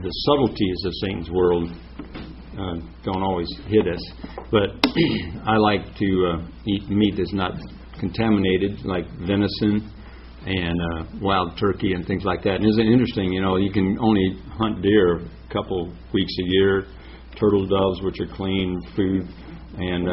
the subtleties of Satan's world don't always hit us. But I like to eat meat that's not contaminated, like venison and wild turkey and things like that. And isn't it interesting? You can only hunt deer a couple weeks a year. Turtle doves, which are clean food, and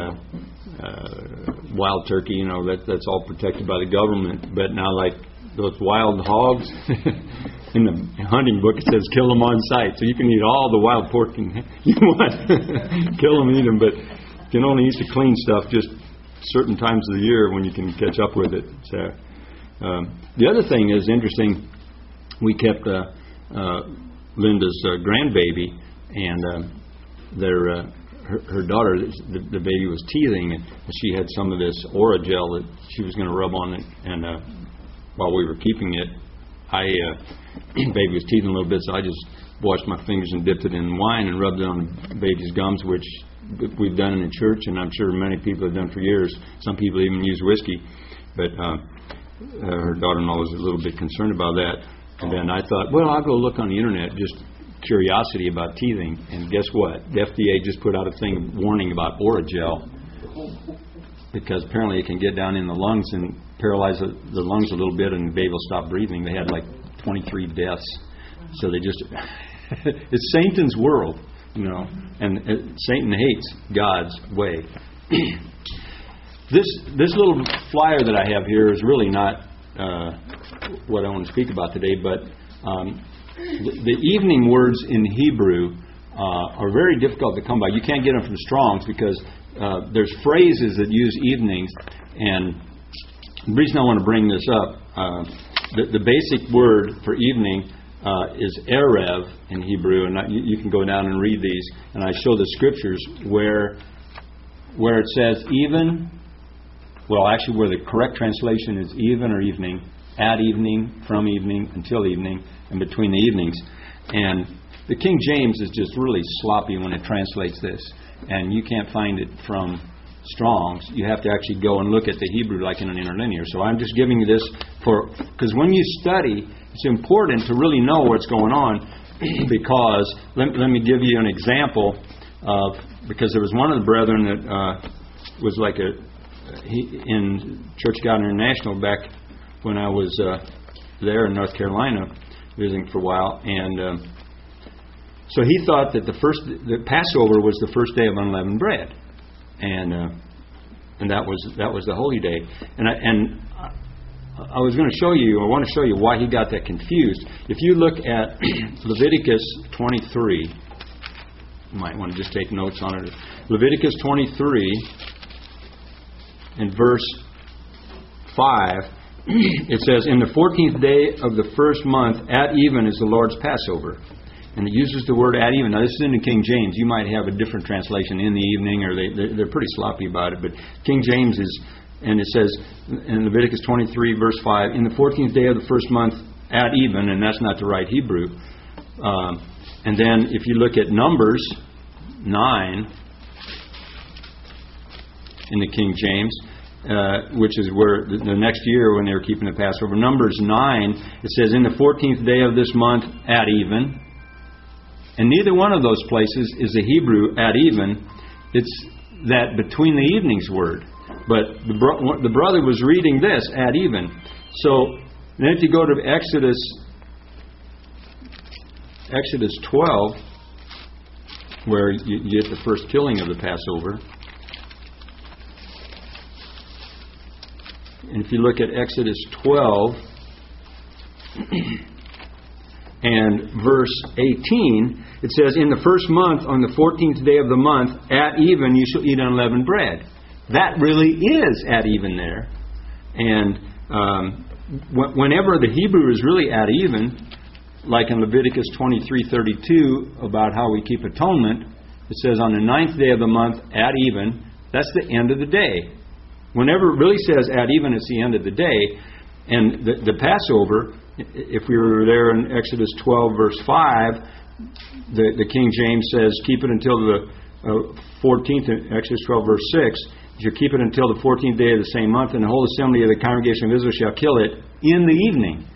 wild turkey. That's all protected by the government. But now, like those wild hogs. In the hunting book, it says kill them on sight. So you can eat all the wild pork you want. Kill them, eat them. But you can only eat the clean stuff just certain times of the year when you can catch up with it. So the other thing is interesting. We kept Linda's grandbaby, and her daughter, the baby was teething, and she had some of this Orajel that she was going to rub on it. And while we were keeping it, baby was teething a little bit, so I just washed my fingers and dipped it in wine and rubbed it on the baby's gums, which we've done in the church, and I'm sure many people have done for years. Some people even use whiskey, but her daughter-in-law was a little bit concerned about that. And then I thought, well, I'll go look on the internet, just curiosity about teething. And guess what? The FDA just put out a thing warning about Orajel, because apparently it can get down in the lungs and paralyze the lungs a little bit, and the baby will stop breathing. They had like 23 deaths. So they just... it's Satan's world, and Satan hates God's way. This little flyer that I have here is really not what I want to speak about today, but the evening words in Hebrew are very difficult to come by. You can't get them from Strong's because there's phrases that use evenings, and the reason I want to bring this up, the basic word for evening is Erev in Hebrew, and you can go down and read these, and I show the scriptures where it says even, well, actually where the correct translation is even or evening, at evening, from evening, until evening, and between the evenings. And the King James is just really sloppy when it translates this, and you can't find it from Strong's. You have to actually go and look at the Hebrew like in an interlinear. So I'm just giving you this because when you study, it's important to really know what's going on, because let me give you an example of, because there was one of the brethren that was like in Church of God International back when I was there in North Carolina visiting for a while, and so he thought that the Passover was the first day of unleavened bread, and that was the holy day. And I was going to show you, I want to show you why he got that confused. If you look at Leviticus 23, you might want to just take notes on it. Leviticus 23 in verse 5, it says, "In the 14th day of the first month, at even is the Lord's Passover." And it uses the word at even. Now, this is in the King James. You might have a different translation, in the evening, or they're pretty sloppy about it. But King James is, and it says in Leviticus 23, verse 5, "In the 14th day of the first month, at even," and that's not the right Hebrew. And then if you look at Numbers 9 in the King James, which is where the next year when they were keeping the Passover, Numbers 9, it says, "In the 14th day of this month, at even." And neither one of those places is the Hebrew at even. It's that between the evenings word. But the brother was reading this, at even. So then if you go to Exodus 12, where you get the first killing of the Passover. And if you look at Exodus 12 and verse 18, it says, "In the first month, on the 14th day of the month, at even you shall eat unleavened bread." That really is at even there. And whenever the Hebrew is really at even, like in Leviticus 23:32 about how we keep atonement, it says on the 9th day of the month, at even, that's the end of the day. Whenever it really says at even, it's the end of the day. And the Passover, if we were there in Exodus 12, verse 5, the King James says, keep it until the 14th, Exodus 12, verse 6, you keep it until the 14th day of the same month, and the whole assembly of the congregation of Israel shall kill it in the evening.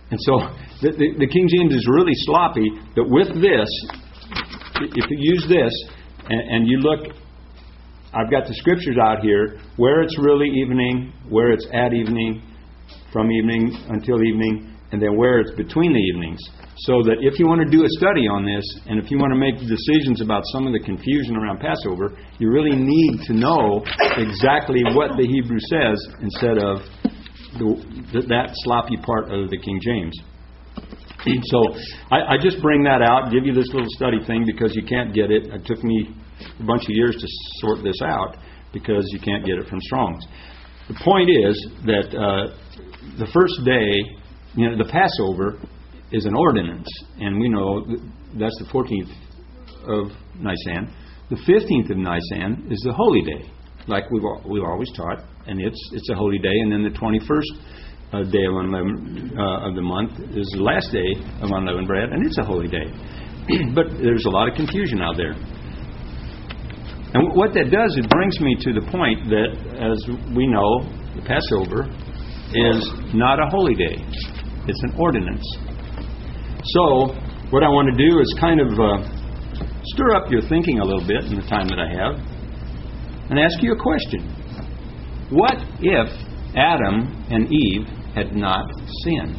And so the King James is really sloppy, that with this, if you use this, and you look, I've got the scriptures out here, where it's really evening, where it's at evening, from evening until evening, and then where it's between the evenings. So that if you want to do a study on this, and if you want to make decisions about some of the confusion around Passover, you really need to know exactly what the Hebrew says instead of that sloppy part of the King James. So I just bring that out, give you this little study thing because you can't get it. It took me a bunch of years to sort this out because you can't get it from Strong's. The point is that the first day, the Passover is an ordinance, and we know that's the 14th of Nisan. The 15th of Nisan is the holy day, like we've always taught, and it's a holy day. And then the 21st day of the month is the last day of unleavened bread, and it's a holy day. But there's a lot of confusion out there. And what that does, it brings me to the point that, as we know, the Passover is not a holy day. It's an ordinance. So, what I want to do is kind of stir up your thinking a little bit in the time that I have and ask you a question. What if Adam and Eve had not sinned?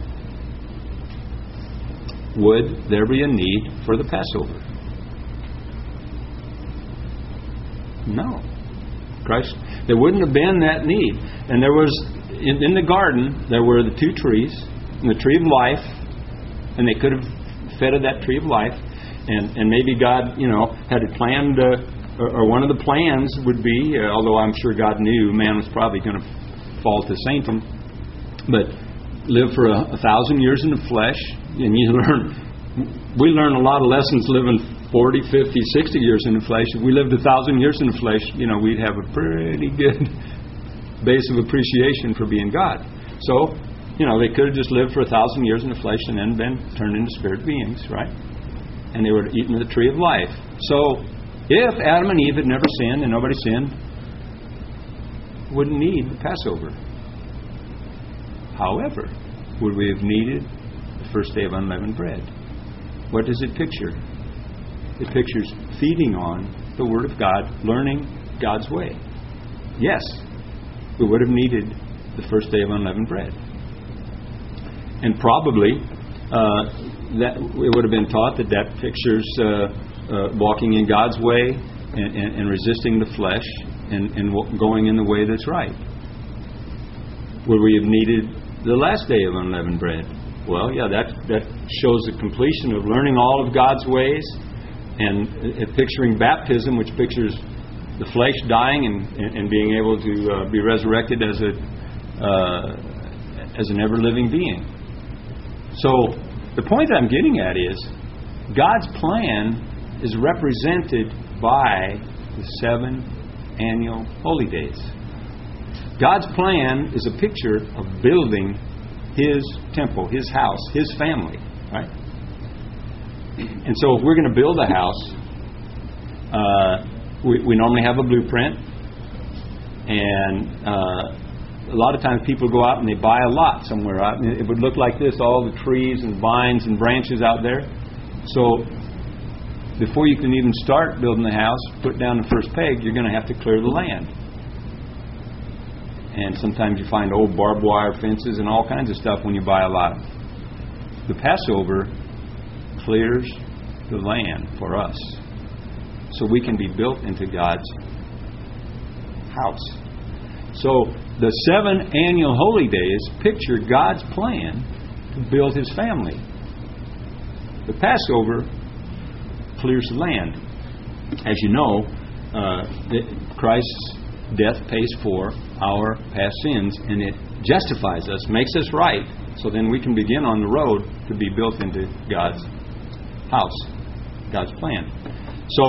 Would there be a need for the Passover? No. Christ, there wouldn't have been that need. And there was, in the garden, there were the two trees, and the tree of life, and they could have fed of that tree of life. And maybe God, had it planned, or one of the plans would be, although I'm sure God knew man was probably going to fall to sanctum, but live for 1,000 years in the flesh, and we learn a lot of lessons living 40, 50, 60 years in the flesh. If we lived 1,000 years in the flesh, we'd have a pretty good base of appreciation for being God. So, they could have just lived for 1,000 years in the flesh and then been turned into spirit beings, right? And they would have eaten the tree of life. So, if Adam and Eve had never sinned and nobody sinned, wouldn't need the Passover. However, would we have needed the first day of unleavened bread? What does it picture? It pictures feeding on the Word of God, learning God's way. Yes, we would have needed the first day of unleavened bread. And probably that it would have been taught that pictures walking in God's way and resisting the flesh and going in the way that's right. Would we have needed the last day of unleavened bread? Well, yeah, that shows the completion of learning all of God's ways, and picturing baptism, which pictures the flesh dying and being able to be resurrected as an ever-living being. So the point I'm getting at is God's plan is represented by the 7 annual holy days. God's plan is a picture of building His temple, His house, His family, right? And so if we're going to build a house, we normally have a blueprint, and a lot of times people go out and they buy a lot somewhere. It would look like this, all the trees and vines and branches out there. So before you can even start building the house, put down the first peg, you're going to have to clear the land. And sometimes you find old barbed wire fences and all kinds of stuff when you buy a lot. The Passover clears the land for us so we can be built into God's house. So the 7 annual holy days picture God's plan to build His family. The Passover clears the land. As you know, Christ's death pays for our past sins, and it justifies us, makes us right, so then we can begin on the road to be built into God's house, God's plan. So,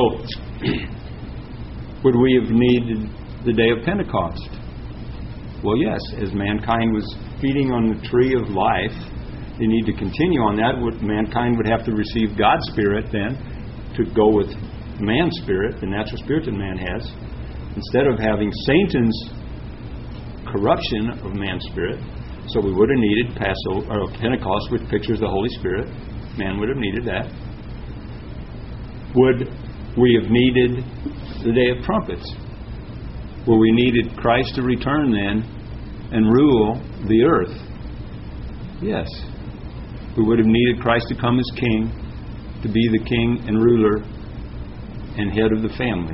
would we have needed the day of Pentecost? Well, yes, as mankind was feeding on the tree of life, they need to continue on that. Mankind would have to receive God's Spirit then to go with man's spirit, the natural spirit that man has, instead of having Satan's corruption of man's spirit. So we would have needed Passover or Pentecost, which pictures the Holy Spirit. Man would have needed that. Would we have needed the Day of Trumpets, where we needed Christ to return then and rule the earth? Yes. We would have needed Christ to come as King, to be the King and ruler and head of the family.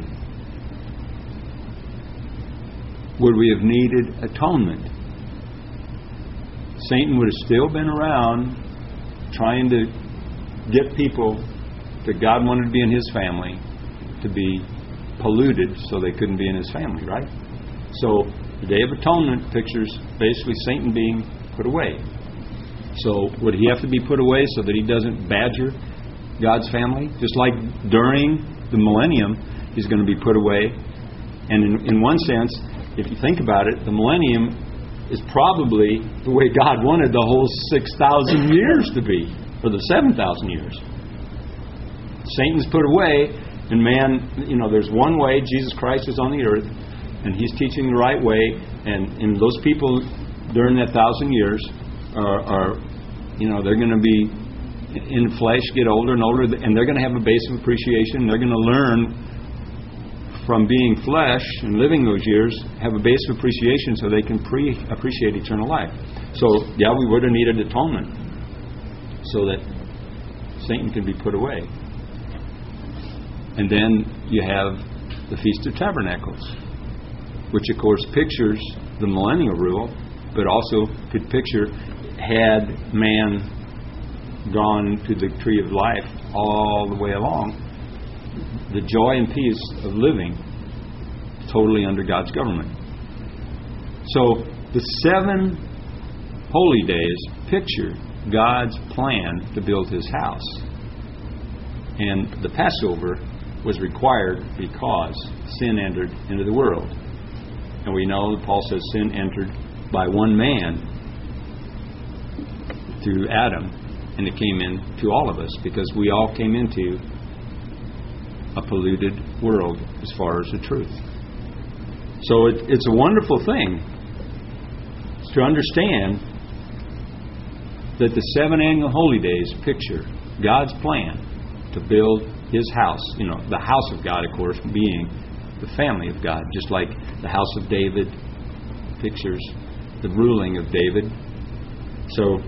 Would we have needed atonement? Satan would have still been around trying to get people that God wanted to be in His family to be polluted so they couldn't be in His family, right? So the Day of Atonement pictures basically Satan being put away. So would he have to be put away so that he doesn't badger God's family? Just like during the millennium, he's going to be put away. And in one sense, if you think about it, the millennium is probably the way God wanted the whole 6,000 years to be, or the 7,000 years. Satan's put away, and man, there's one way. Jesus Christ is on the earth, and He's teaching the right way. And those people during that 1,000 years are they're going to be in flesh, get older and older, and they're going to have a base of appreciation. They're going to learn from being flesh and living those years, have a base of appreciation so they can appreciate eternal life. So, yeah, we would have needed atonement so that Satan can be put away. And then you have the Feast of Tabernacles, which of course pictures the millennial rule, but also could picture, had man gone to the tree of life all the way along, the joy and peace of living totally under God's government. So the 7 holy days picture God's plan to build His house. And the Passover was required because sin entered into the world. And we know that Paul says sin entered by one man through Adam, and it came in to all of us because we all came into a polluted world as far as the truth. So it's a wonderful thing to understand that the 7 annual holy days picture God's plan to build His house. The house of God, of course, being the family of God, just like the house of David pictures the ruling of David. So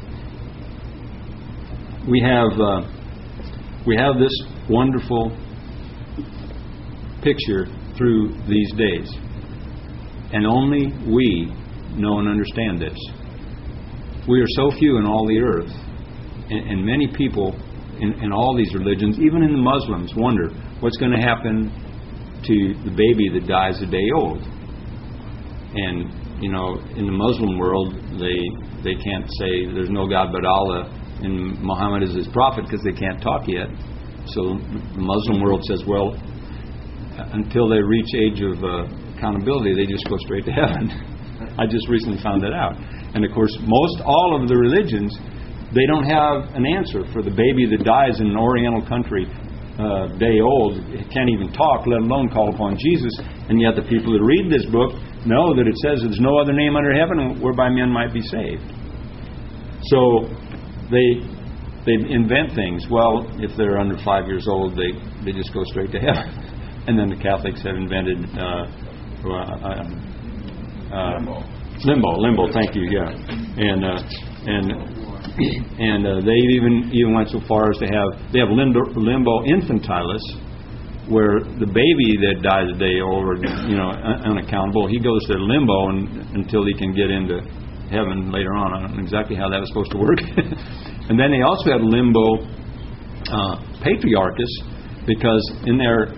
we have this wonderful picture through these days, and only we know and understand this. We are so few in all the earth, and many people in all these religions, even in the Muslims, wonder what's going to happen to the baby that dies a day old. And in the Muslim world, they can't say there's no God but Allah and Muhammad is His prophet because they can't talk yet. So the Muslim world says, well, until they reach age of accountability, they just go straight to heaven. I just recently found that out. And of course, all of the religions, they don't have an answer for the baby that dies in an Oriental country, day old, can't even talk, let alone call upon Jesus. And yet the people that read this book know that it says there's no other name under heaven whereby men might be saved. So they invent things. Well, if they're under 5 years old, they just go straight to heaven. And then the Catholics have invented limbo. Thank you. Yeah, and they even went so far as they have limbo infantilis, where the baby that dies a day old or unaccountable, he goes to limbo until he can get into heaven later on. I don't know exactly how that was supposed to work. And then they also have limbo patriarchus, because in their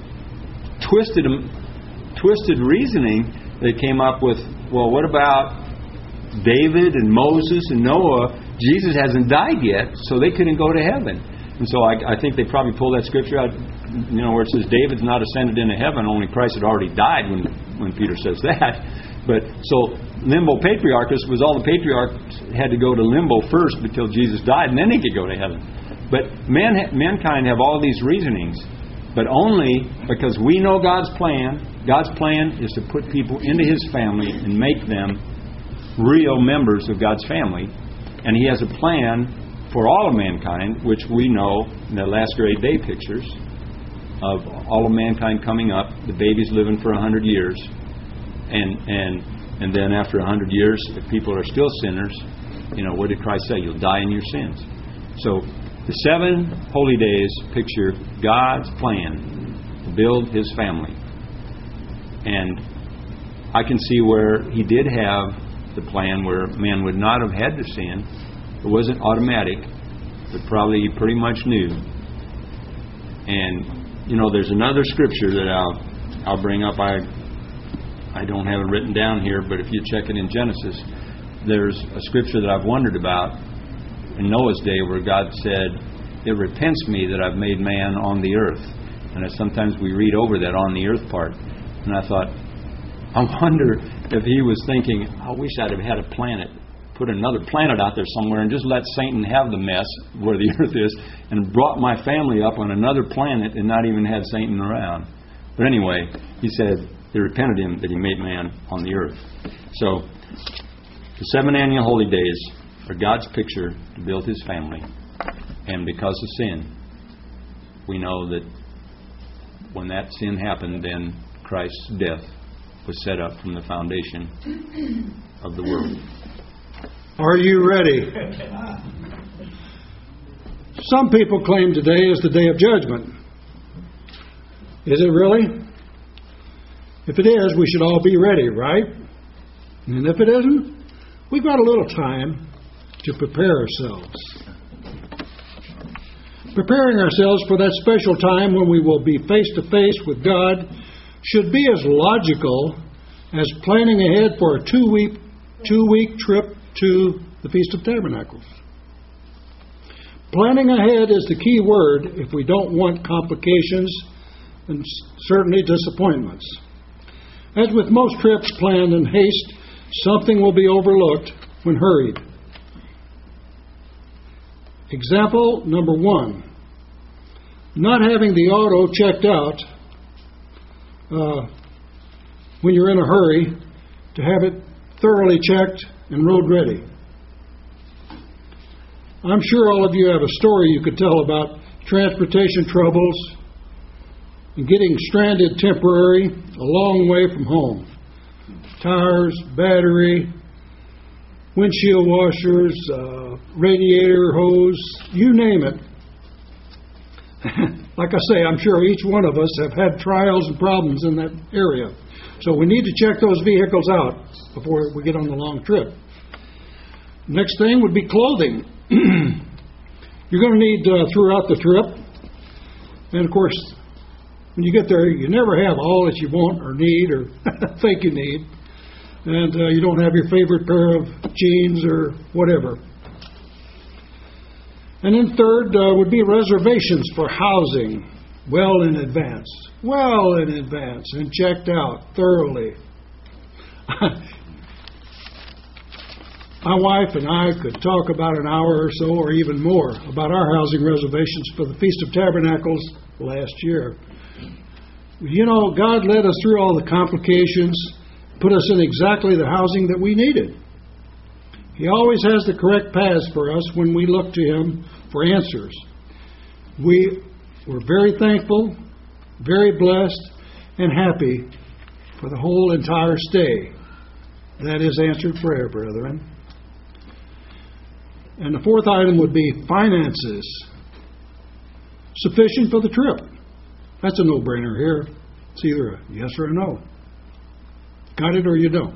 twisted reasoning, they came up with, well, what about David and Moses and Noah? Jesus hasn't died yet, so they couldn't go to heaven. And so I think they probably pulled that scripture out, where it says David's not ascended into heaven, only Christ had already died when Peter says that. But so limbo patriarchus was all the patriarchs had to go to limbo first until Jesus died, and then they could go to heaven. But mankind have all these reasonings, but only because we know God's plan. God's plan is to put people into His family and make them real members of God's family. And He has a plan for all of mankind, which we know in the last great day pictures of all of mankind coming up, the babies living for 100 years. And then after 100 years, if people are still sinners, what did Christ say? You'll die in your sins. So the 7 holy days picture God's plan to build His family. And I can see where He did have the plan where man would not have had to sin. It wasn't automatic, but probably He pretty much knew. And, there's another scripture that I'll bring up. I don't have it written down here, but if you check it in Genesis, there's a scripture that I've wondered about in Noah's day where God said, "It repents me that I've made man on the earth." And sometimes we read over that on the earth part. And I thought, I wonder if He was thinking, I wish I'd have had a planet, put another planet out there somewhere and just let Satan have the mess where the earth is and brought my family up on another planet and not even had Satan around. But anyway, He said it repented Him that He made man on the earth. So the 7 annual holy days are God's picture to build His family. And because of sin, we know that when that sin happened, then Christ's death was set up from the foundation of the world. Are you ready? Some people claim today is the day of judgment. Is it really? If it is, we should all be ready, right? And if it isn't, we've got a little time to prepare ourselves. Preparing ourselves for that special time when we will be face to face with God should be as logical as planning ahead for a two-week trip to the Feast of Tabernacles. Planning ahead is the key word if we don't want complications and certainly disappointments. As with most trips planned in haste, something will be overlooked when hurried. Example number 1. Not having the auto checked out when you're in a hurry to have it thoroughly checked and road ready. I'm sure all of you have a story you could tell about transportation troubles and getting stranded temporary a long way from home. Tires, battery, windshield washers, radiator hose, you name it. Like I say, I'm sure each one of us have had trials and problems in that area. So we need to check those vehicles out before we get on the long trip. Next thing would be clothing. You're going to need throughout the trip. And of course, when you get there, you never have all that you want or need or think you need. And you don't have your favorite pair of jeans or whatever. And then third would be reservations for housing well in advance and checked out thoroughly. My wife and I could talk about an hour or so or even more about our housing reservations for the Feast of Tabernacles last year. God led us through all the complications, put us in exactly the housing that we needed. He always has the correct paths for us when we look to Him for answers. We were very thankful, very blessed, and happy for the whole entire stay. That is answered prayer, brethren. And the fourth item would be finances. Sufficient for the trip. That's a no-brainer here. It's either a yes or a no. Got it or you don't.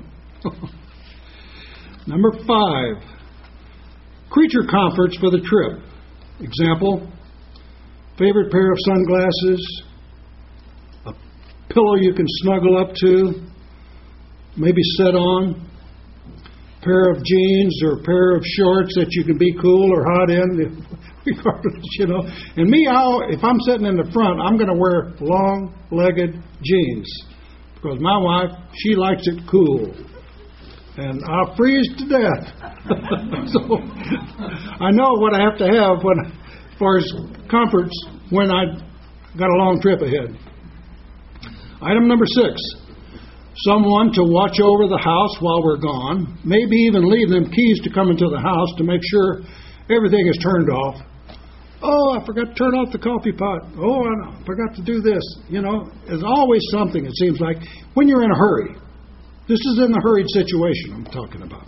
Number 5. Creature comforts for the trip. Example, favorite pair of sunglasses, a pillow you can snuggle up to, maybe sit on, pair of jeans or a pair of shorts that you can be cool or hot in, regardless, And me, if I'm sitting in the front, I'm going to wear long-legged jeans because my wife, she likes it cool. And I'll freeze to death. So I know what I have to have as far as comforts when I got a long trip ahead. Item number 6, someone to watch over the house while we're gone, maybe even leave them keys to come into the house to make sure everything is turned off. Oh, I forgot to turn off the coffee pot. Oh, I forgot to do this. You know, there's always something, it seems like, when you're in a hurry. This is in the hurried situation I'm talking about.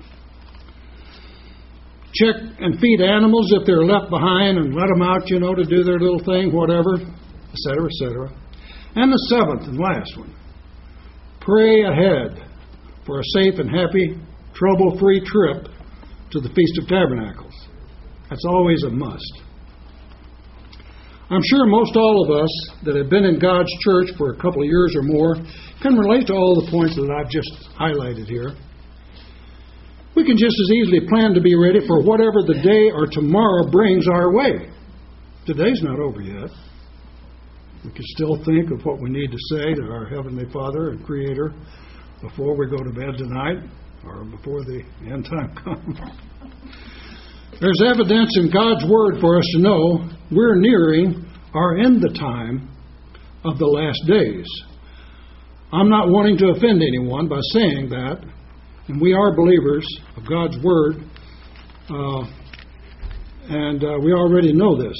Check and feed animals if they're left behind and let them out, you know, to do their little thing, whatever, etc., etc. And the seventh and last one. Pray ahead for a safe and happy, trouble-free trip to the Feast of Tabernacles. That's always a must. I'm sure most all of us that have been in God's church for a couple of years or more can relate to all the points that I've just highlighted here. We can just as easily plan to be ready for whatever the day or tomorrow brings our way. Today's not over yet. We can still think of what we need to say to our Heavenly Father and Creator before we go to bed tonight or before the end time comes. There's evidence in God's Word for us to know we're nearing or in the time of the last days. I'm not wanting to offend anyone by saying that, and we are believers of God's Word, and we already know this.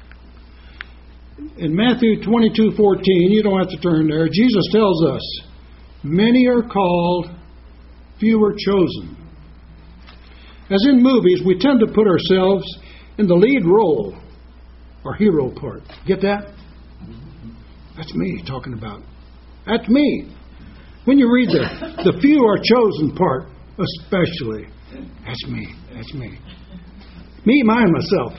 In Matthew 22:14, you don't have to turn there, Jesus tells us, many are called, few are chosen. As in movies, we tend to put ourselves in the lead role or hero part. Get that? That's me talking about. That's me. When you read the few are chosen part, especially, that's me. That's me. Me, mine, myself.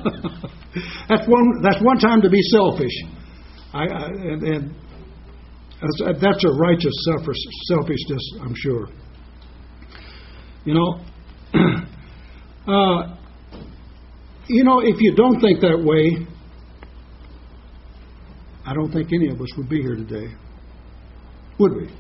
That's one time to be selfish. And that's a righteous selfishness, I'm sure. You know, if you don't think that way, I don't think any of us would be here today. Would we?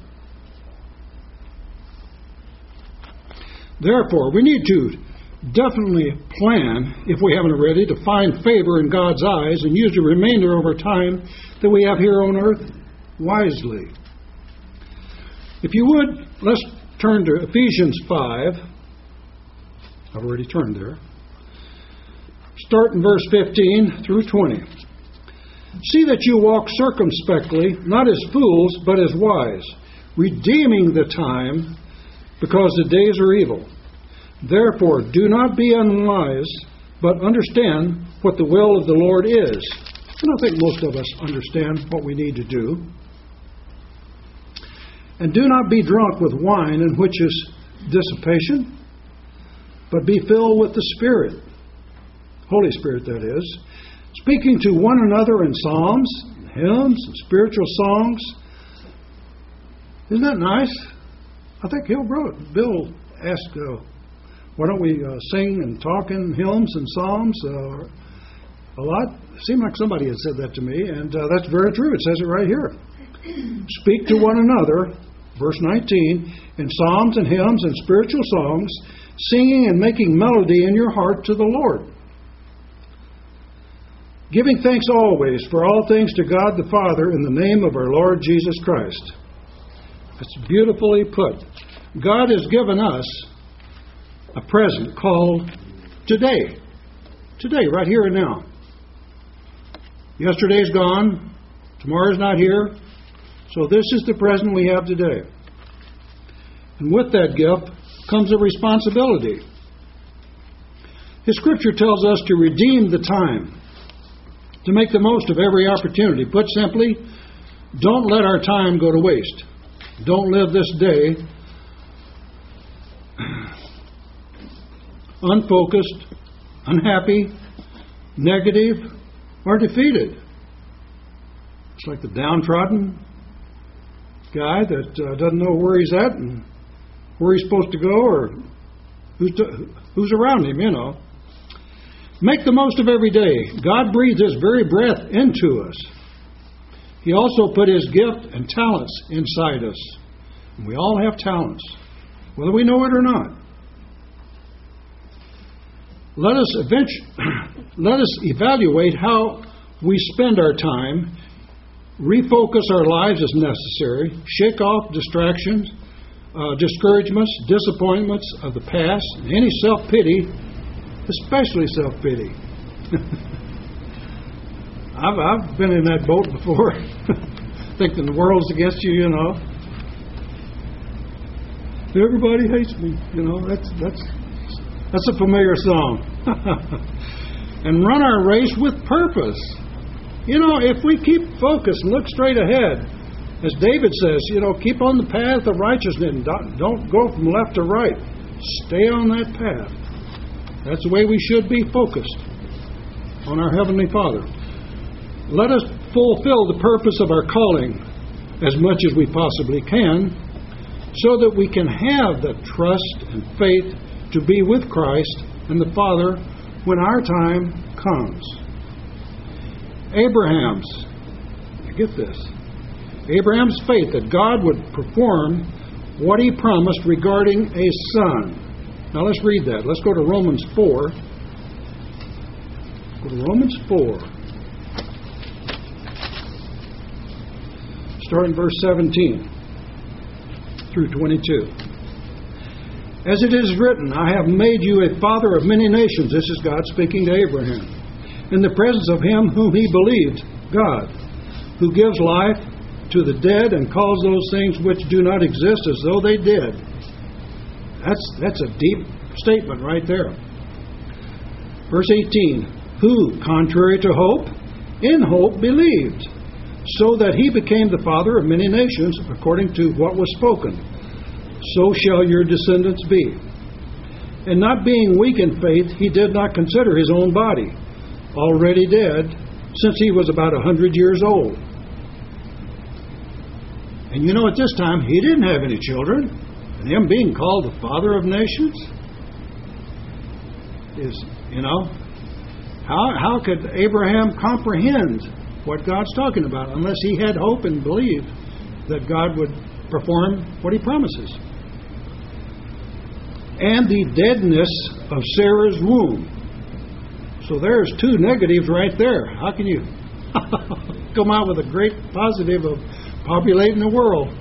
Therefore, we need to definitely plan, if we haven't already, to find favor in God's eyes and use the remainder of our time that we have here on earth wisely. If you would, let's turn to Ephesians 5. I've already turned there. Start in verse 15 through 20. See that you walk circumspectly, not as fools, but as wise, redeeming the time, because the days are evil. Therefore, do not be unwise, but understand what the will of the Lord is. And I think most of us understand what we need to do. And do not be drunk with wine, in which is dissipation, but be filled with the Spirit, Holy Spirit that is, speaking to one another in psalms, hymns, and spiritual songs. Isn't that nice? I think Bill asked, why don't we sing and talk in hymns and psalms a lot? It seemed like somebody had said that to me, and that's very true. It says it right here. Speak to one another, verse 19, in psalms and hymns and spiritual songs, singing and making melody in your heart to the Lord. Giving thanks always for all things to God the Father in the name of our Lord Jesus Christ. That's beautifully put. God has given us a present called today. Today, right here and now. Yesterday's gone. Tomorrow's not here. So this is the present we have today. And with that gift comes a responsibility. His Scripture tells us to redeem the time, to make the most of every opportunity. Put simply, don't let our time go to waste. Don't live this day unfocused, unhappy, negative, or defeated. It's like the downtrodden guy that doesn't know where he's at and where he's supposed to go or who's around him, you know. Make the most of every day. God breathed His very breath into us. He also put His gift and talents inside us. And we all have talents, whether we know it or not. Let us evaluate how we spend our time refocus our lives as necessary, shake off distractions, discouragements, disappointments of the past, and any self-pity, especially self-pity. I've been in that boat before, thinking the world's against you, you know. Everybody hates me, you know. That's a familiar song. And run our race with purpose. You know, if we keep focused and look straight ahead, as David says, you know, keep on the path of righteousness and don't go from left to right. Stay on that path. That's the way we should be, focused on our Heavenly Father. Let us fulfill the purpose of our calling as much as we possibly can, so that we can have the trust and faith to be with Christ and the Father when our time comes. Get this, Abraham's faith that God would perform what he promised regarding a son. Now let's read that. Let's go to Romans 4. Go to Romans 4. Starting verse 17 through 22. As it is written, I have made you a father of many nations. This is God speaking to Abraham. In the presence of him whom he believed, God, who gives life to the dead and calls those things which do not exist as though they did. That's a deep statement right there. Verse 18, who, contrary to hope, in hope believed, so that he became the father of many nations, according to what was spoken. So shall your descendants be. And not being weak in faith, he did not consider his own body already dead, since he was about 100 years old. And you know, at this time, he didn't have any children. And him being called the father of nations is, you know, how could Abraham comprehend what God's talking about unless he had hope and believed that God would perform what he promises? And the deadness of Sarah's womb. So there's two negatives right there. How can you come out with a great positive of populating the world?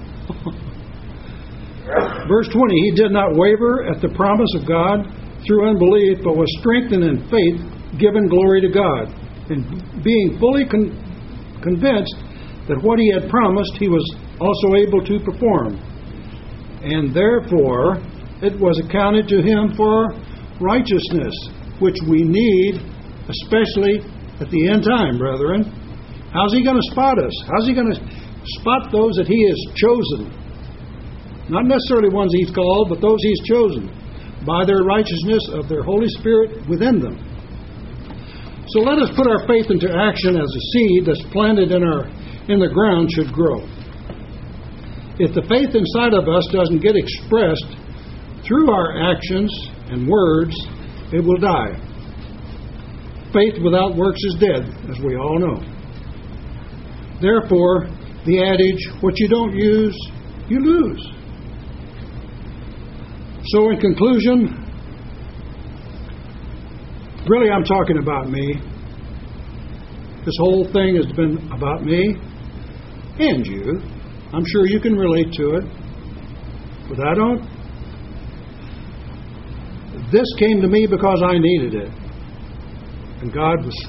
Verse 20, he did not waver at the promise of God through unbelief, but was strengthened in faith, giving glory to God, and being fully convinced that what he had promised he was also able to perform. And therefore it was accounted to him for righteousness, which we need, especially at the end time, brethren. How's he going to spot us? How's he going to spot those that he has chosen? Not necessarily ones he's called, but those he's chosen by their righteousness of their Holy Spirit within them. So let us put our faith into action as a seed that's planted in the ground should grow. If the faith inside of us doesn't get expressed through our actions and words, it will die. Faith without works is dead, as we all know. Therefore, the adage, what you don't use, you lose. So in conclusion, really I'm talking about me. This whole thing has been about me and you. I'm sure you can relate to it, but I don't. This came to me because I needed it. And God was...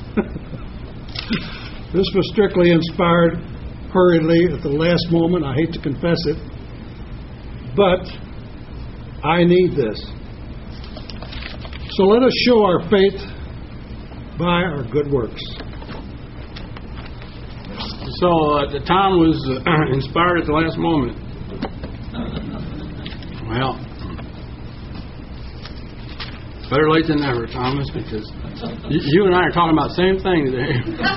This was strictly inspired hurriedly at the last moment. I hate to confess it. But I need this. So let us show our faith by our good works. So Tom was inspired at the last moment. Well, better late than never, Thomas, because you and I are talking about the same thing today.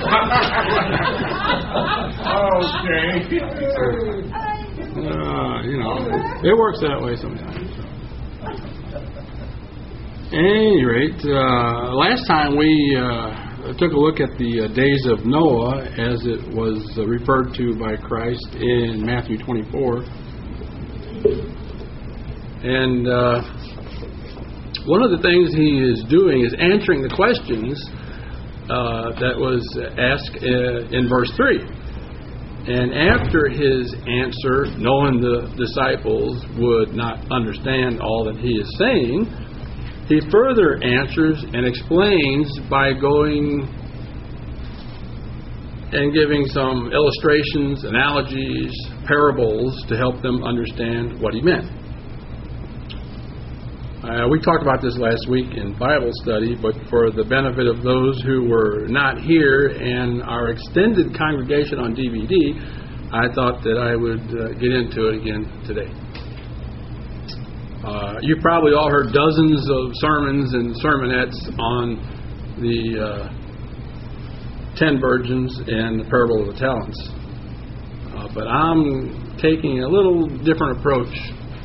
Okay. You know, it works that way sometimes. At any rate, last time we took a look at the days of Noah as it was referred to by Christ in Matthew 24. And one of the things he is doing is answering the questions that was asked in verse 3. And after his answer, knowing the disciples would not understand all that he is saying, he further answers and explains by going and giving some illustrations, analogies, parables to help them understand what he meant. We talked about this last week in Bible study, but for the benefit of those who were not here and our extended congregation on DVD, I thought that I would get into it again today. You've probably all heard dozens of sermons and sermonettes on the 10 virgins and the parable of the talents. But I'm taking a little different approach.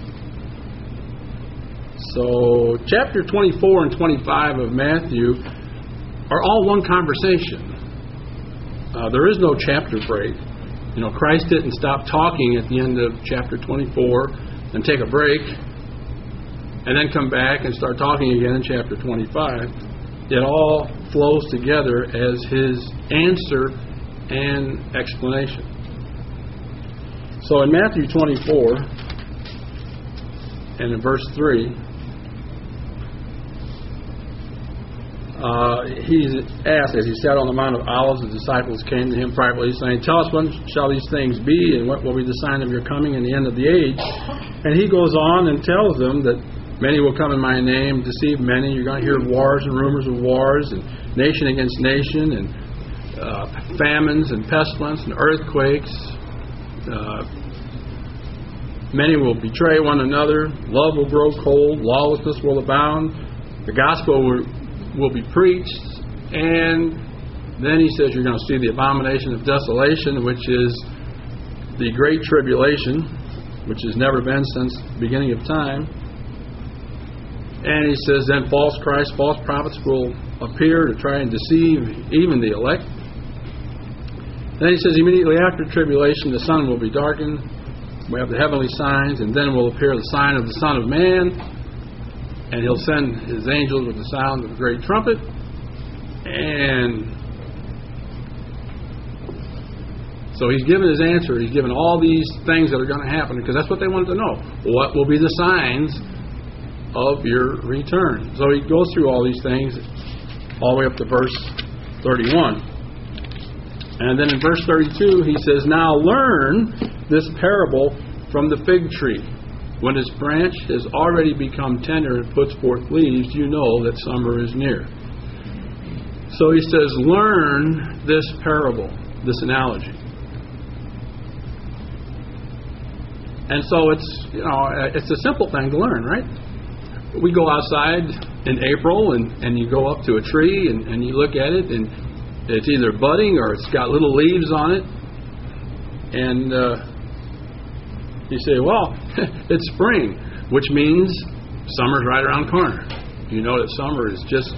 So, chapter 24 and 25 of Matthew are all one conversation. There is no chapter break. You know, Christ didn't stop talking at the end of chapter 24 and take a break and then come back and start talking again in chapter 25. It all flows together as his answer and explanation. So in Matthew 24 and in verse 3, he's asked, as he sat on the Mount of Olives, the disciples came to him privately, saying, "Tell us, when shall these things be, and what will be the sign of your coming and the end of the age?" And he goes on and tells them that many will come in my name, deceive many. You're going to hear wars and rumors of wars, and nation against nation, and famines and pestilence and earthquakes. Many will betray one another. Love will grow cold. Lawlessness will abound. The gospel will be preached. And then he says you're going to see the abomination of desolation, which is the great tribulation, which has never been since the beginning of time. And he says then false Christs, false prophets will appear to try and deceive even the elect. Then he says immediately after tribulation the sun will be darkened. We have the heavenly signs, and then will appear the sign of the Son of Man, and he'll send his angels with the sound of a great trumpet. And so he's given his answer. He's given all these things that are going to happen, because that's what they wanted to know. What will be the signs of your return? So he goes through all these things all the way up to verse 31. And then in verse 32 he says, "Now learn this parable from the fig tree. When its branch has already become tender and puts forth leaves, you know that summer is near." So he says, learn this parable, this analogy. And so it's a simple thing to learn, right? We go outside in April and you go up to a tree and you look at it, and it's either budding or it's got little leaves on it. And you say, well, it's spring, which means summer's right around the corner. You know that summer is just,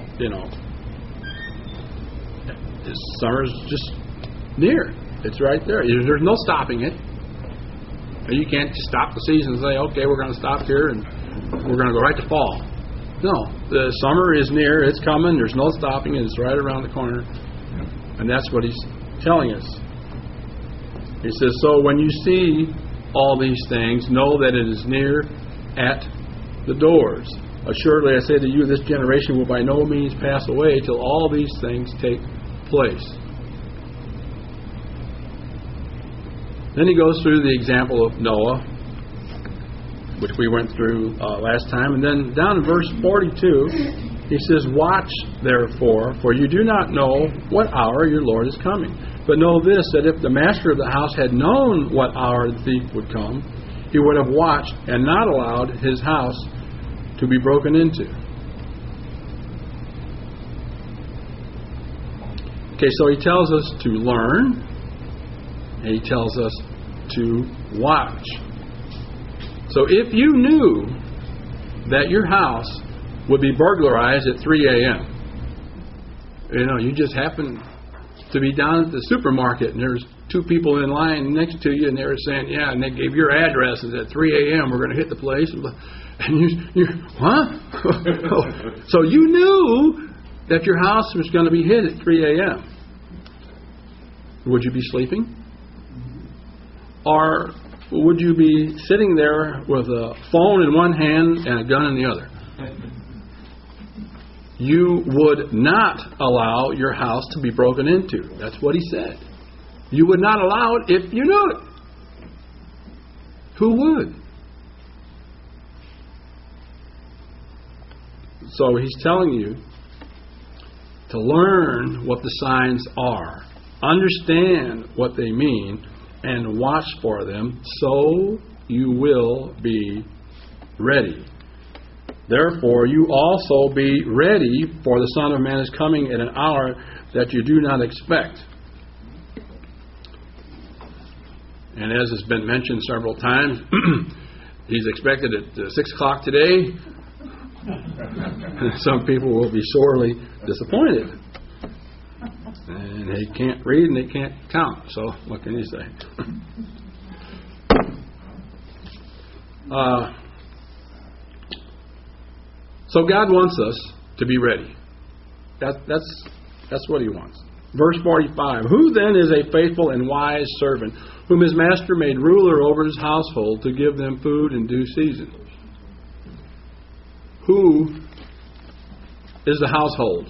summer's just near. It's right there. There's no stopping it. You can't just stop the season and say, okay, we're going to stop here and we're going to go right to fall. No, the summer is near. It's coming. There's no stopping it. It's right around the corner. And that's what he's telling us. He says, so when you see all these things, know that it is near at the doors. Assuredly, I say to you, this generation will by no means pass away till all these things take place. Then he goes through the example of Noah, which we went through last time. And then down in verse 42, he says, watch, therefore, for you do not know what hour your Lord is coming. But know this, that if the master of the house had known what hour the thief would come, he would have watched and not allowed his house to be broken into. Okay, so he tells us to learn, and he tells us to watch. So if you knew that your house would be burglarized at 3 a.m., you just happen to be down at the supermarket and there's two people in line next to you and they're saying, yeah, and they gave your addresses at 3 a.m., we're going to hit the place. And you huh? So you knew that your house was going to be hit at 3 a.m. Would you be sleeping? Or would you be sitting there with a phone in one hand and a gun in the other? You would not allow your house to be broken into. That's what he said. You would not allow it if you knew it. Who would? So he's telling you to learn what the signs are, understand what they mean, and watch for them, so you will be ready. Therefore, you also be ready, for the Son of Man is coming at an hour that you do not expect. And as has been mentioned several times, he's expected at 6 o'clock today. Some people will be sorely disappointed. And they can't read and they can't count. So what can you say? So God wants us to be ready. That's what he wants. Verse 45, who then is a faithful and wise servant, whom his master made ruler over his household to give them food in due season? Who is the household?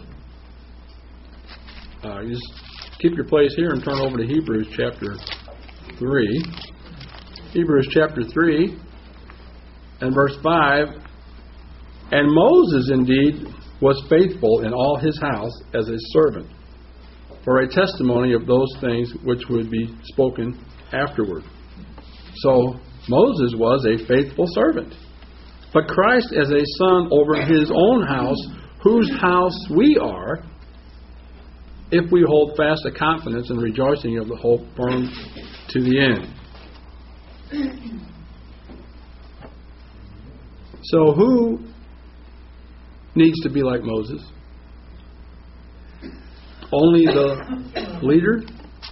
You just keep your place here and turn over to Hebrews chapter 3. Hebrews chapter 3 and verse 5. And Moses indeed was faithful in all his house as a servant, for a testimony of those things which would be spoken afterward. So Moses was a faithful servant. But Christ as a son over his own house, whose house we are, if we hold fast the confidence and rejoicing of the hope firm to the end. So who needs to be like Moses? Only the leader,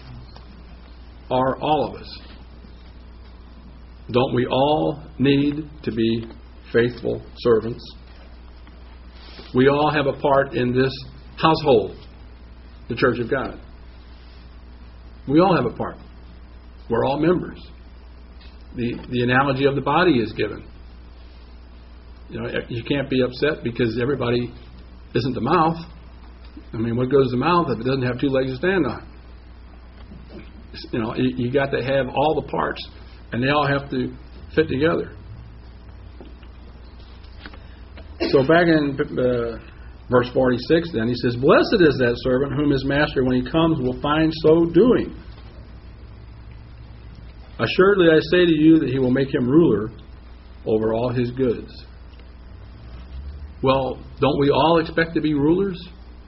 or all of us? Don't we all need to be faithful servants? We all have a part in this household, the Church of God. We all have a part. We're all members. The analogy of the body is given. You know, you can't be upset because everybody isn't the mouth. I mean, what goes in the mouth if it doesn't have two legs to stand on? You know, you got to have all the parts, and they all have to fit together. So back in verse 46, then, he says, blessed is that servant whom his master, when he comes, will find so doing. Assuredly, I say to you that he will make him ruler over all his goods. Well, don't we all expect to be rulers?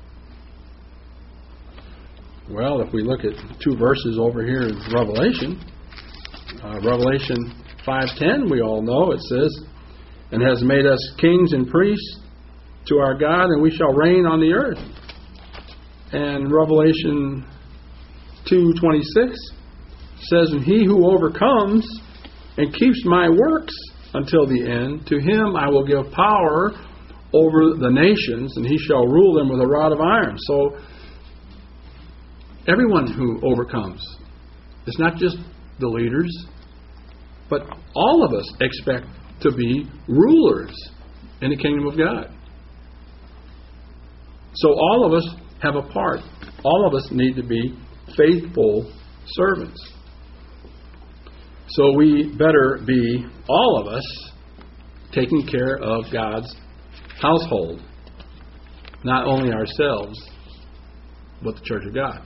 Well, if we look at 2 verses over here in Revelation, Revelation 5:10, we all know it says, and has made us kings and priests to our God, and we shall reign on the earth. And Revelation 2:26 says, and he who overcomes and keeps my works until the end, to him I will give power over the nations, and he shall rule them with a rod of iron. So everyone who overcomes, it's not just the leaders, but all of us expect to be rulers in the kingdom of God. So all of us have a part. All of us need to be faithful servants. So we better be, all of us, taking care of God's household. Not only ourselves, but the Church of God.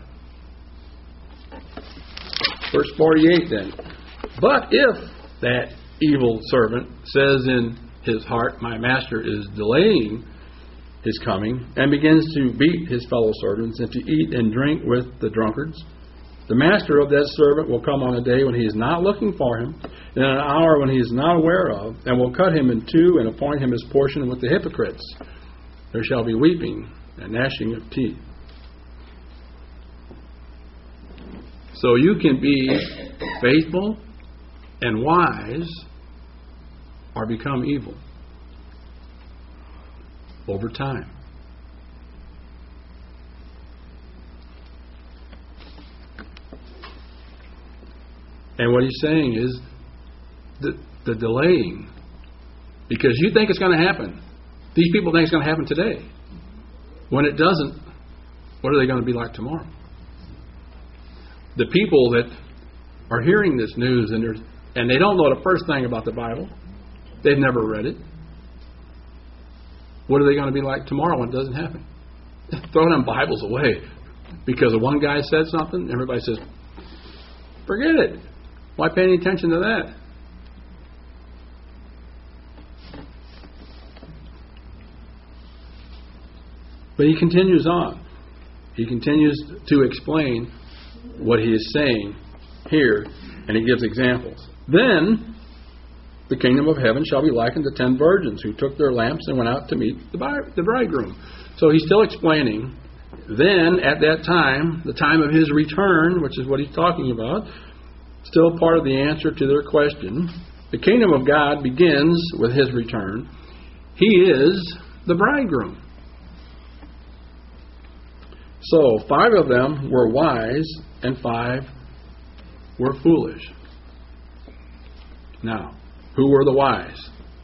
Verse 48 then. But if that evil servant says in his heart, my master is delaying his coming, and begins to beat his fellow servants and to eat and drink with the drunkards, the master of that servant will come on a day when he is not looking for him, and an hour when he is not aware of, and will cut him in two and appoint him his portion with the hypocrites. There shall be weeping and gnashing of teeth. So you can be faithful and wise, or become evil over time. And what he's saying is the delaying. Because you think it's going to happen. These people think it's going to happen today. When it doesn't, what are they going to be like tomorrow? The people that are hearing this news and they don't know the first thing about the Bible, they've never read it. What are they going to be like tomorrow when it doesn't happen? Throw them Bibles away. Because one guy said something, everybody says, forget it. Why pay any attention to that? But he continues on. He continues to explain what he is saying here, and he gives examples. Then the kingdom of heaven shall be likened to 10 virgins who took their lamps and went out to meet the bridegroom. So he's still explaining. Then at that time, the time of his return, which is what he's talking about, still part of the answer to their question. The kingdom of God begins with his return. He is the bridegroom. So 5 of them were wise and 5 were foolish. Now, who were the wise?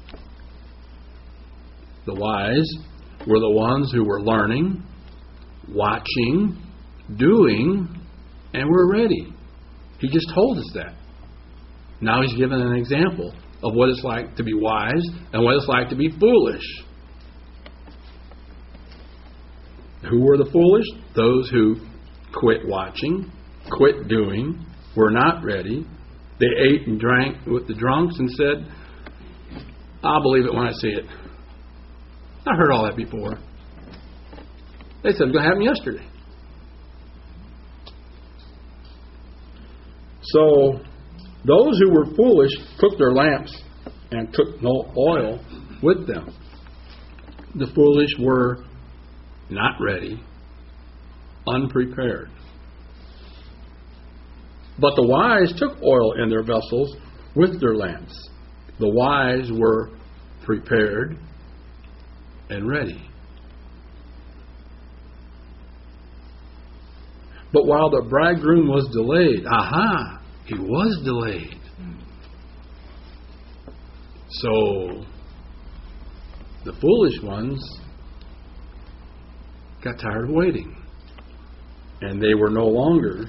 The wise were the ones who were learning, watching, doing, and were ready. He just told us that. Now he's given an example of what it's like to be wise and what it's like to be foolish. Who were the foolish? Those who quit watching, quit doing, were not ready. They ate and drank with the drunks and said, I'll believe it when I see it. I heard all that before. They said it was going to happen yesterday. So, those who were foolish took their lamps and took no oil with them. The foolish were not ready, unprepared. But the wise took oil in their vessels with their lamps. The wise were prepared and ready. But while the bridegroom was delayed, he was delayed. So the foolish ones got tired of waiting. And they were no longer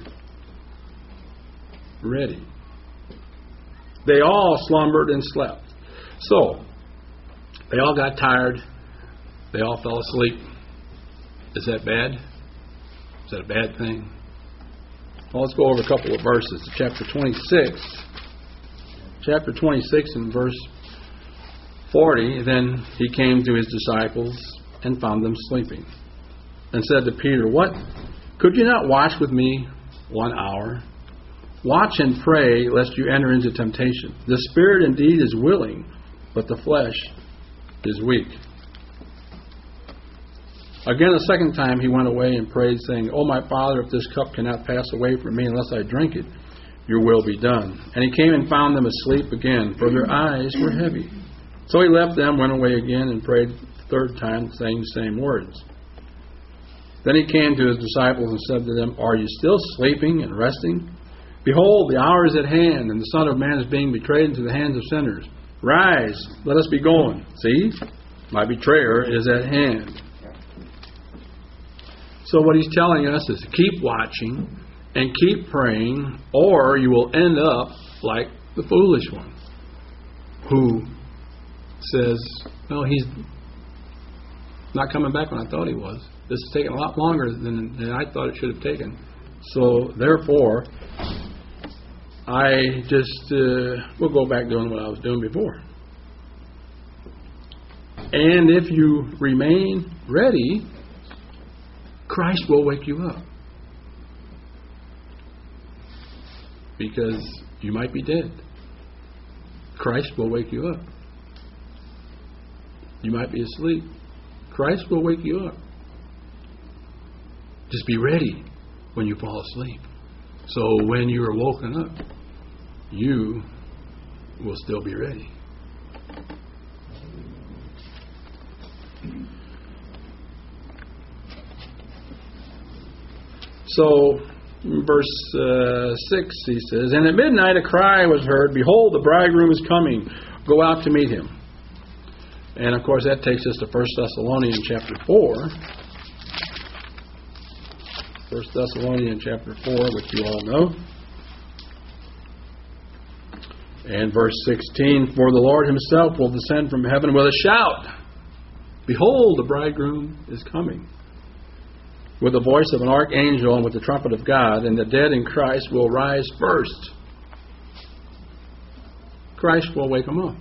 ready. They all slumbered and slept. So, they all got tired. They all fell asleep. Is that bad? Is that a bad thing? Well, let's go over a couple of verses. Chapter 26. Chapter 26 and verse 40. Then he came to his disciples and found them sleeping. And said to Peter, What? Could you not watch with me 1 hour? Watch and pray, lest you enter into temptation. The spirit indeed is willing, but the flesh is weak. Again, a second time he went away and prayed, saying, O my Father, if this cup cannot pass away from me unless I drink it, your will be done. And he came and found them asleep again, for their eyes were heavy. So he left them, went away again, and prayed the third time, saying the same words. Then he came to his disciples and said to them, Are you still sleeping and resting? Behold, the hour is at hand, and the Son of Man is being betrayed into the hands of sinners. Rise, let us be going. See, my betrayer is at hand. So what he's telling us is keep watching and keep praying, or you will end up like the foolish one who says, well, he's not coming back when I thought he was. This is taking a lot longer than I thought it should have taken. So therefore, I just will go back doing what I was doing before. And if you remain ready, Christ will wake you up. Because you might be dead. Christ will wake you up. You might be asleep. Christ will wake you up. Just be ready when you fall asleep. So when you are woken up, you will still be ready. So verse 6, he says, "And at midnight a cry was heard, Behold, the bridegroom is coming. Go out to meet him." And, of course, that takes us to 1 Thessalonians chapter 4. 1 Thessalonians chapter 4, which you all know. And verse 16, "For the Lord himself will descend from heaven with a shout. Behold, the bridegroom is coming. With the voice of an archangel and with the trumpet of God, and the dead in Christ will rise first." Christ will wake them up.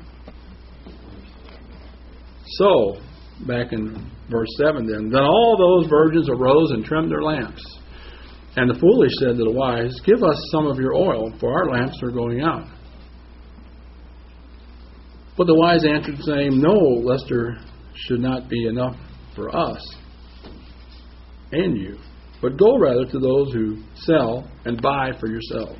So, back in verse 7 then all those virgins arose and trimmed their lamps. And the foolish said to the wise, "Give us some of your oil, for our lamps are going out." But the wise answered, saying, "No, lest there should not be enough for us and you, but go rather to those who sell and buy for yourselves."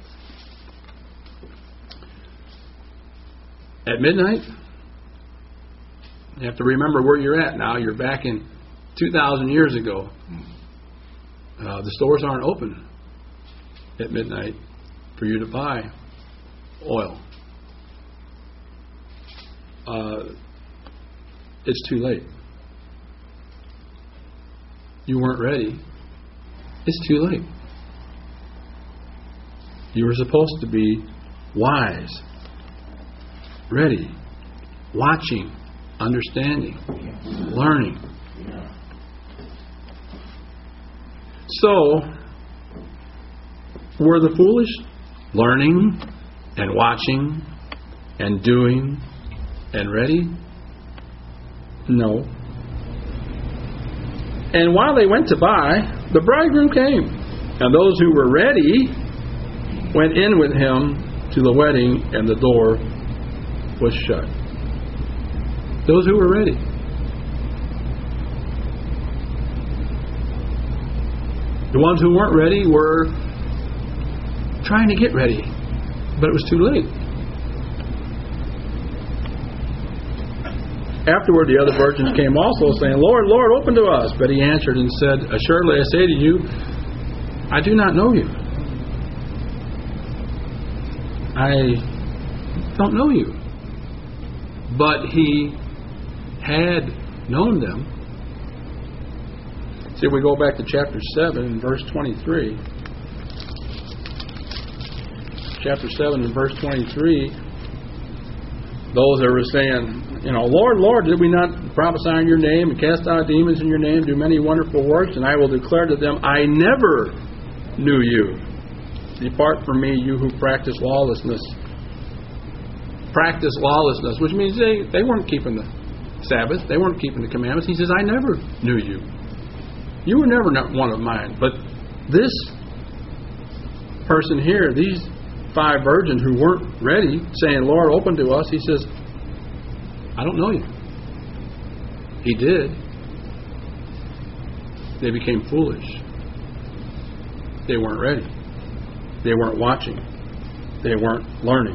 At midnight, you have to remember where you're at now. You're back in 2,000 years ago. The stores aren't open at midnight for you to buy oil. It's too late. You weren't ready. It's too late. You were supposed to be wise, ready, watching, understanding, learning. So, were the foolish learning and watching and doing and ready? No. And while they went to buy, the bridegroom came, and those who were ready went in with him to the wedding, and the door was shut. Those who were ready. The ones who weren't ready were trying to get ready, but it was too late. Afterward, the other virgins came also, saying, "Lord, Lord, open to us." But he answered and said, "Assuredly I say to you, I do not know you. I don't know you." But he had known them. See, we go back to chapter 7 and verse 23. Chapter 7 and verse 23. Those that were saying, "Lord, Lord, did we not prophesy in your name and cast out demons in your name, do many wonderful works? And I will declare to them, I never knew you. Depart from me, you who practice lawlessness." Practice lawlessness, which means they weren't keeping the Sabbath. They weren't keeping the commandments. He says, "I never knew you. You were never one of mine." But this person here, these 5 virgins who weren't ready, saying, "Lord, open to us," he says, "I don't know you." He did. They became foolish. They weren't ready. They weren't watching. They weren't learning.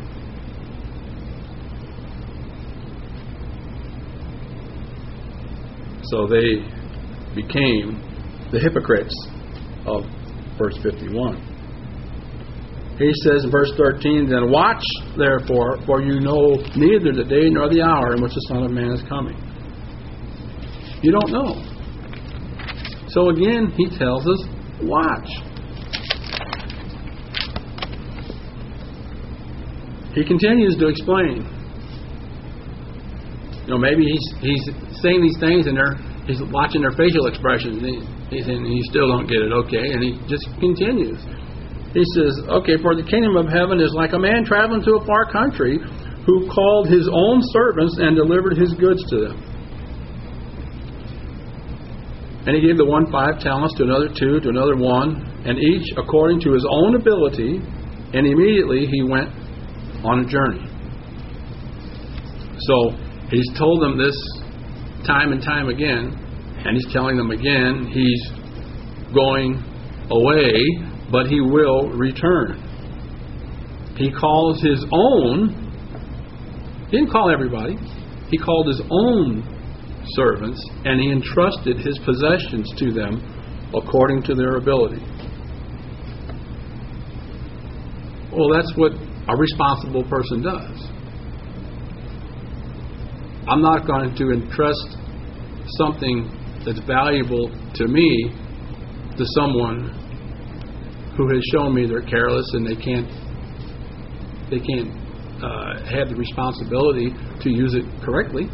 So they became the hypocrites of verse 51. He says in verse 13, "Then watch, therefore, for you know neither the day nor the hour in which the Son of Man is coming." You don't know. So again, he tells us, watch. He continues to explain. Maybe he's saying these things and he's watching their facial expressions, and you still don't get it, okay? And he just continues. He says, "Okay, for the kingdom of heaven is like a man traveling to a far country, who called his own servants and delivered his goods to them. And he gave the one 5 talents, to another 2, to another 1, and each according to his own ability, and immediately he went on a journey." So he's told them this time and time again, and he's telling them again, he's going away, but he will return. He calls his own. He didn't call everybody. He called his own servants, and he entrusted his possessions to them according to their ability. Well, that's what a responsible person does. I'm not going to entrust something that's valuable to me to someone who has shown me they're careless and they can't have the responsibility to use it correctly.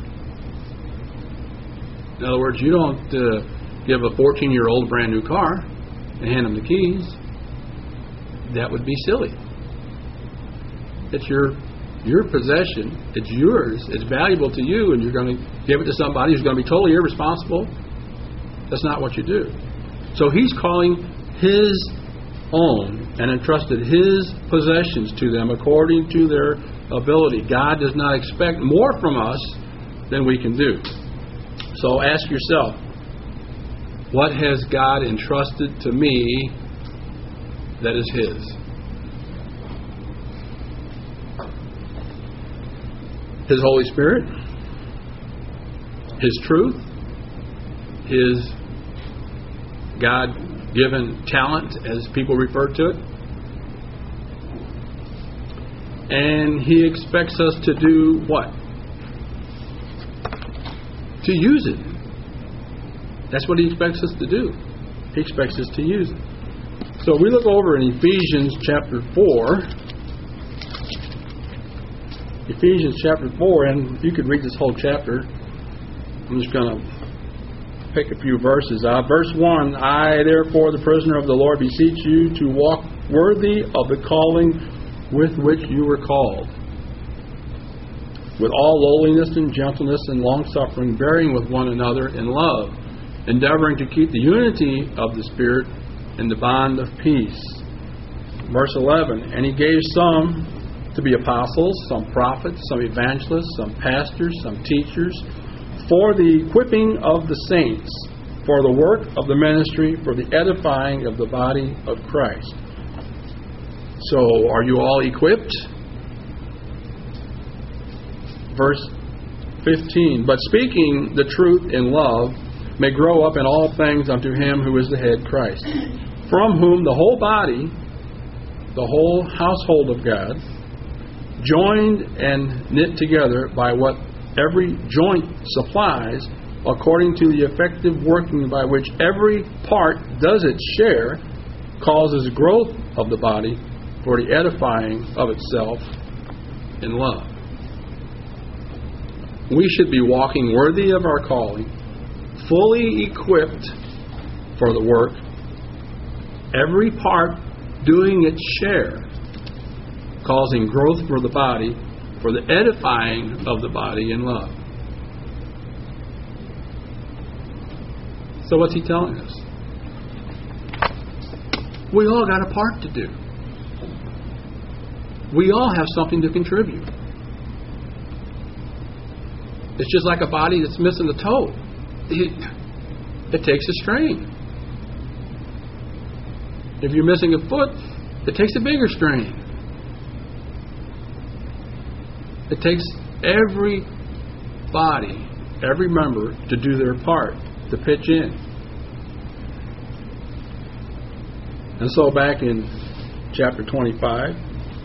In other words, you don't give a 14-year-old a brand new car and hand them the keys. That would be silly. It's your possession. It's yours. It's valuable to you, and you're going to give it to somebody who's going to be totally irresponsible. That's not what you do. So he's calling his own and entrusted his possessions to them according to their ability. God does not expect more from us than we can do. So ask yourself, what has God entrusted to me that is His? His Holy Spirit, His truth, His God-given talent, as people refer to it. And He expects us to do what? To use it. That's what He expects us to do. He expects us to use it. So we look over in Ephesians chapter 4. Ephesians chapter 4, and you could read this whole chapter. I'm just going to pick a few verses out. Verse 1, I, therefore, the prisoner of the Lord, beseech you to walk worthy of the calling with which you were called, with all lowliness and gentleness and long-suffering, bearing with one another in love, endeavoring to keep the unity of the Spirit in the bond of peace. Verse 11, and He gave some to be apostles, some prophets, some evangelists, some pastors, some teachers, for the equipping of the saints, for the work of the ministry, for the edifying of the body of Christ. So, are you all equipped? Verse 15, but speaking the truth in love may grow up in all things unto Him who is the head, Christ, from whom the whole body, the whole household of God, joined and knit together by what every joint supplies, according to the effective working by which every part does its share, causes growth of the body for the edifying of itself in love. We should be walking worthy of our calling, fully equipped for the work, every part doing its share, causing growth for the body, for the edifying of the body in love. So what's He telling us? We all got a part to do. We all have something to contribute. It's just like a body that's missing a toe. It takes a strain. If you're missing a foot, it takes a bigger strain. It takes every body, every member to do their part, to pitch in. And so back in chapter 25,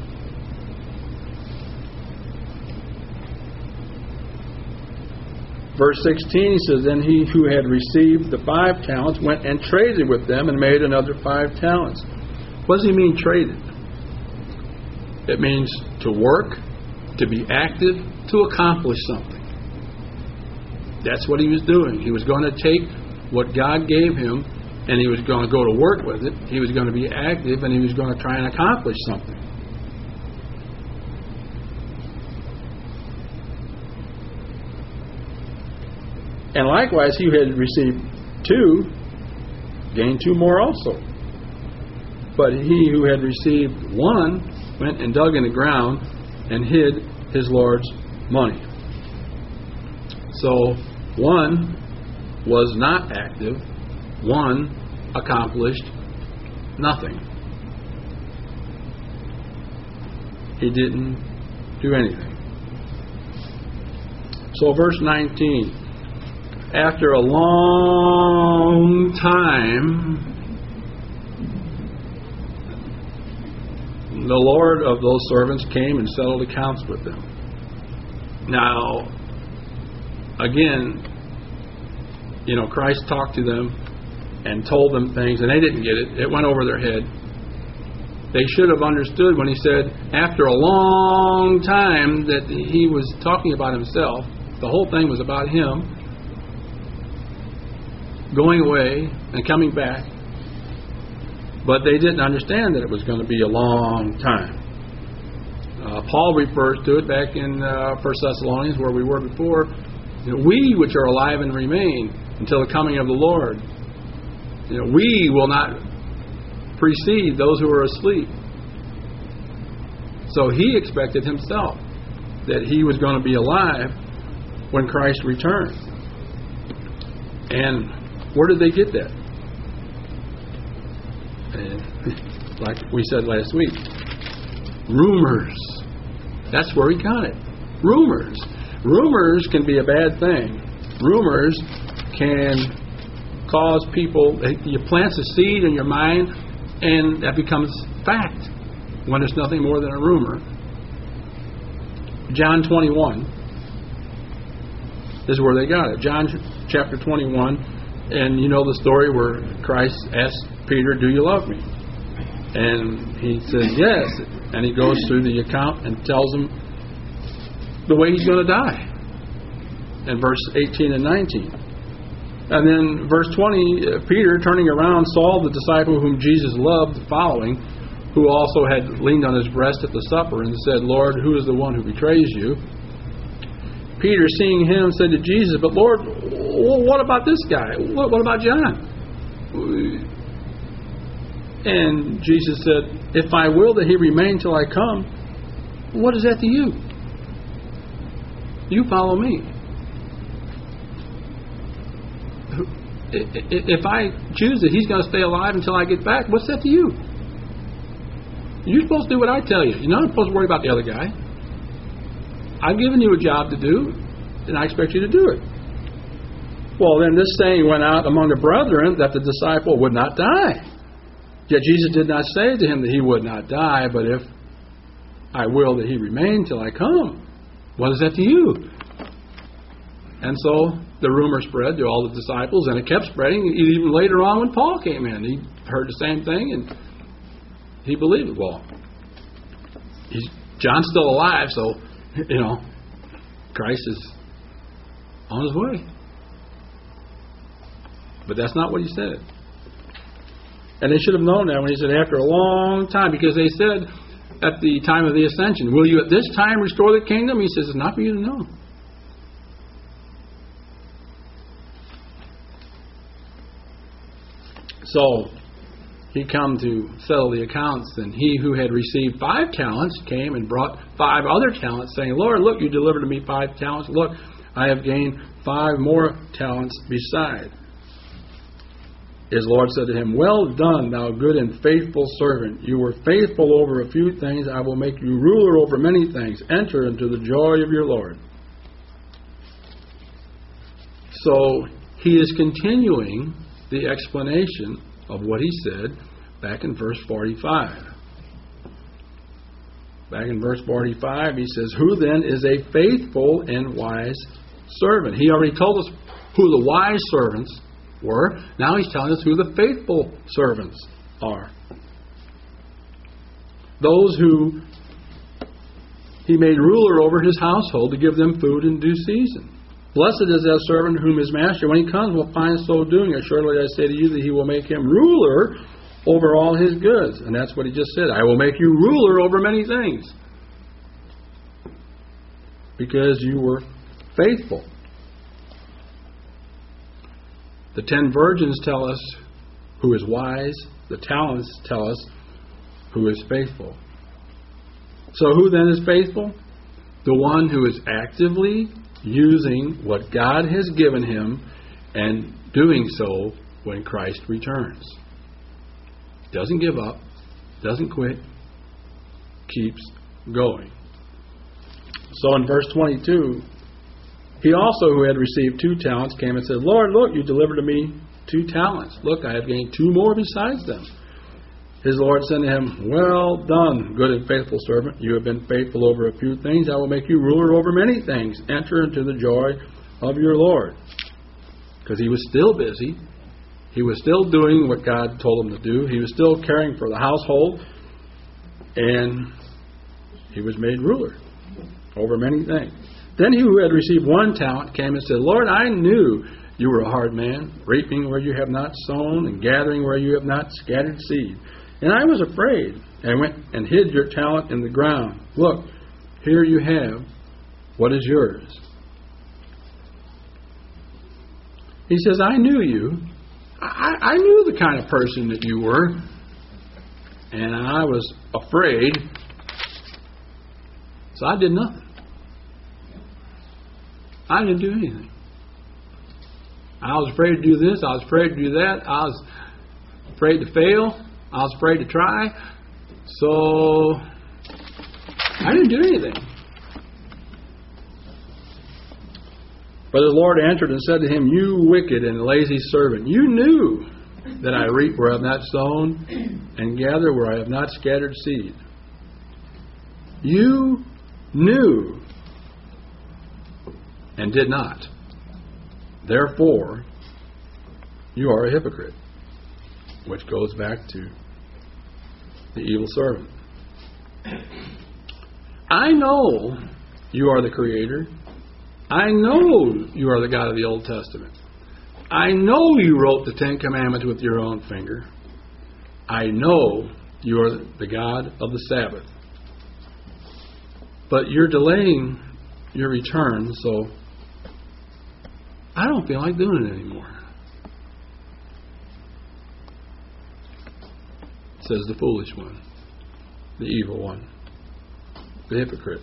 verse 16, he says, then he who had received the 5 talents went and traded with them and made another 5 talents. What does he mean traded? It means to work, to be active, to accomplish something. That's what he was doing. He was going to take what God gave him and he was going to go to work with it. He was going to be active and he was going to try and accomplish something. And likewise, he who had received 2 gained 2 more also. But he who had received 1 went and dug in the ground and hid his Lord's money. So 1 was not active, 1 accomplished nothing. He didn't do anything. So verse 19, after a long time, the Lord of those servants came and settled accounts with them. Now, again, Christ talked to them and told them things, and they didn't get it. It went over their head. They should have understood when he said, after a long time, that he was talking about himself. The whole thing was about him going away and coming back. But they didn't understand that it was going to be a long time. Paul refers to it back in 1 Thessalonians, where we were before. We which are alive and remain until the coming of the Lord, we will not precede those who are asleep. So he expected himself that he was going to be alive when Christ returned. And where did they get that? Like we said last week, rumors. That's where he got it. Rumors. Rumors can be a bad thing. Rumors can cause people, you plant a seed in your mind, and that becomes fact when it's nothing more than a rumor. John 21 is where they got it. John chapter 21, and you know the story where Christ asked Peter, "Do you love me?" And he says, "Yes." And he goes through the account and tells him the way he's going to die in verse 18 and 19. And then verse 20, Peter, turning around, saw the disciple whom Jesus loved following, who also had leaned on his breast at the supper, and said, "Lord, who is the one who betrays you?" Peter, seeing him, said to Jesus, "But Lord, what about this guy? What about John?" And Jesus said, "If I will that he remain till I come, what is that to you? You follow me. If I choose that he's going to stay alive until I get back, what's that to you? You're supposed to do what I tell you. You're not supposed to worry about the other guy. I've given you a job to do, and I expect you to do it." Well, then this saying went out among the brethren that the disciple would not die. Yet Jesus did not say to him that he would not die, but if I will that he remain till I come, what is that to you? And so the rumor spread to all the disciples, and it kept spreading even later on when Paul came in. He heard the same thing, and he believed it. Well, John's still alive, so, Christ is on his way. But that's not what he said. And they should have known that when he said, after a long time, because they said at the time of the ascension, "Will you at this time restore the kingdom?" He says, "It's not for you to know." So he come to settle the accounts, and he who had received 5 talents came and brought 5 other talents, saying, "Lord, look, you delivered to me 5 talents. Look, I have gained 5 more talents beside." His Lord said to him, "Well done, thou good and faithful servant. You were faithful over a few things. I will make you ruler over many things. Enter into the joy of your Lord." So he is continuing the explanation of what he said back in verse 45. Back in verse 45, he says, "Who then is a faithful and wise servant?" He already told us who the wise servants were. Now he's telling us who the faithful servants are. Those who he made ruler over his household to give them food in due season. "Blessed is that servant whom his master, when he comes, will find so doing. Assuredly I say to you that he will make him ruler over all his goods." And that's what he just said. "I will make you ruler over many things." Because you were faithful. The 10 virgins tell us who is wise. The talents tell us who is faithful. So who then is faithful? The one who is actively using what God has given him and doing so when Christ returns. Doesn't give up, doesn't quit, keeps going. So in verse 22, he also who had received 2 talents came and said, "Lord, look, you delivered to me 2 talents. Look, I have gained 2 more besides them." His Lord said to him, "Well done, good and faithful servant. You have been faithful over a few things. I will make you ruler over many things. Enter into the joy of your Lord." Because he was still busy. He was still doing what God told him to do. He was still caring for the household. And he was made ruler over many things. Then he who had received 1 talent came and said, "Lord, I knew you were a hard man, reaping where you have not sown and gathering where you have not scattered seed. And I was afraid, and went and hid your talent in the ground. Look, here you have what is yours." He says, "I knew you. I knew the kind of person that you were. And I was afraid, so I did nothing. I didn't do anything. I was afraid to do this. I was afraid to do that. I was afraid to fail. I was afraid to try. So I didn't do anything." But the Lord answered and said to him, "You wicked and lazy servant, you knew that I reap where I have not sown and gather where I have not scattered seed. You knew and did not. Therefore, you are a hypocrite." Which goes back to the evil servant. "I know you are the Creator. I know you are the God of the Old Testament. I know you wrote the 10 Commandments with your own finger. I know you are the God of the Sabbath. But you're delaying your return, so I don't feel like doing it anymore." Says the foolish one, the evil one, the hypocrite.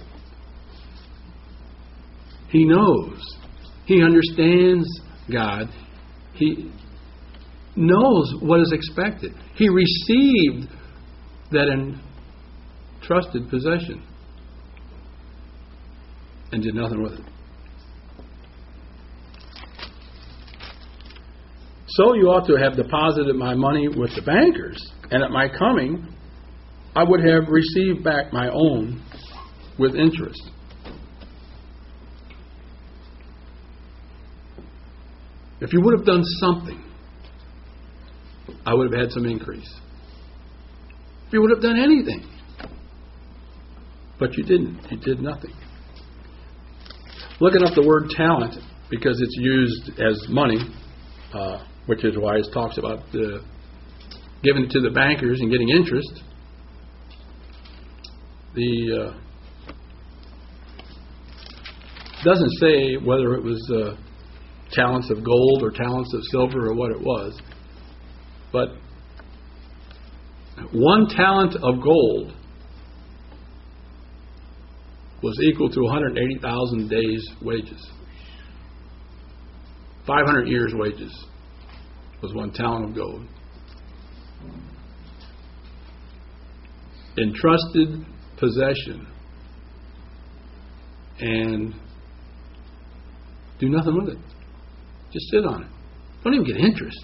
He knows. He understands God. He knows what is expected. He received that entrusted possession and did nothing with it. "So you ought to have deposited my money with the bankers, and at my coming I would have received back my own with interest." If you would have done something, I would have had some increase. If you would have done anything. But you didn't. You did nothing. Looking up the word talent, because it's used as money, which is why it talks about giving it to the bankers and getting interest. The doesn't say whether it was talents of gold or talents of silver or what it was. But 1 talent of gold was equal to 180,000 days' wages. 500 years' wages was 1 talent of gold. Entrusted possession. And do nothing with it. Just sit on it. Don't even get interest.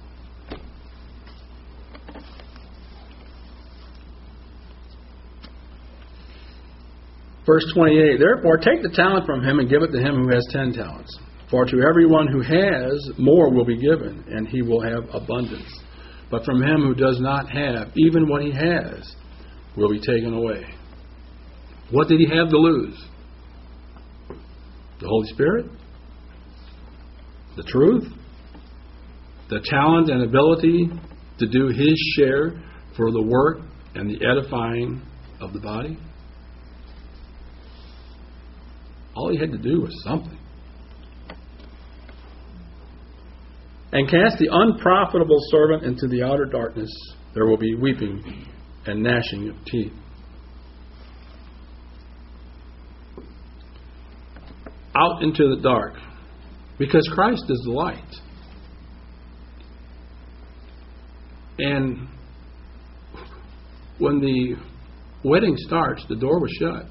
Verse 28, "Therefore take the talent from him and give it to him who has 10 talents. For to everyone who has, more will be given, and he will have abundance. But from him who does not have, even what he has will be taken away." What did he have to lose? The Holy Spirit? The truth? The talent and ability to do his share for the work and the edifying of the body? All he had to do was something. "And cast the unprofitable servant into the outer darkness. There will be weeping and gnashing of teeth." Out into the dark. Because Christ is the light. And when the wedding starts, the door was shut.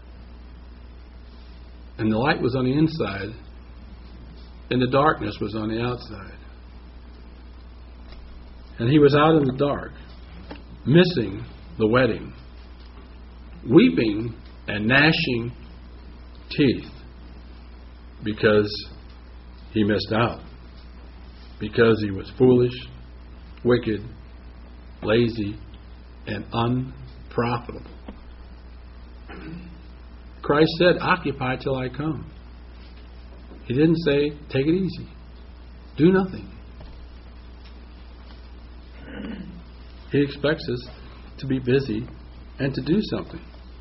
And the light was on the inside. And the darkness was on the outside. And he was out in the dark. missing the wedding, weeping and gnashing teeth because he missed out, because he was foolish, wicked, lazy, and unprofitable. Christ said, occupy till I come. He didn't say, take it easy. Do nothing. He expects us to be busy and to do something.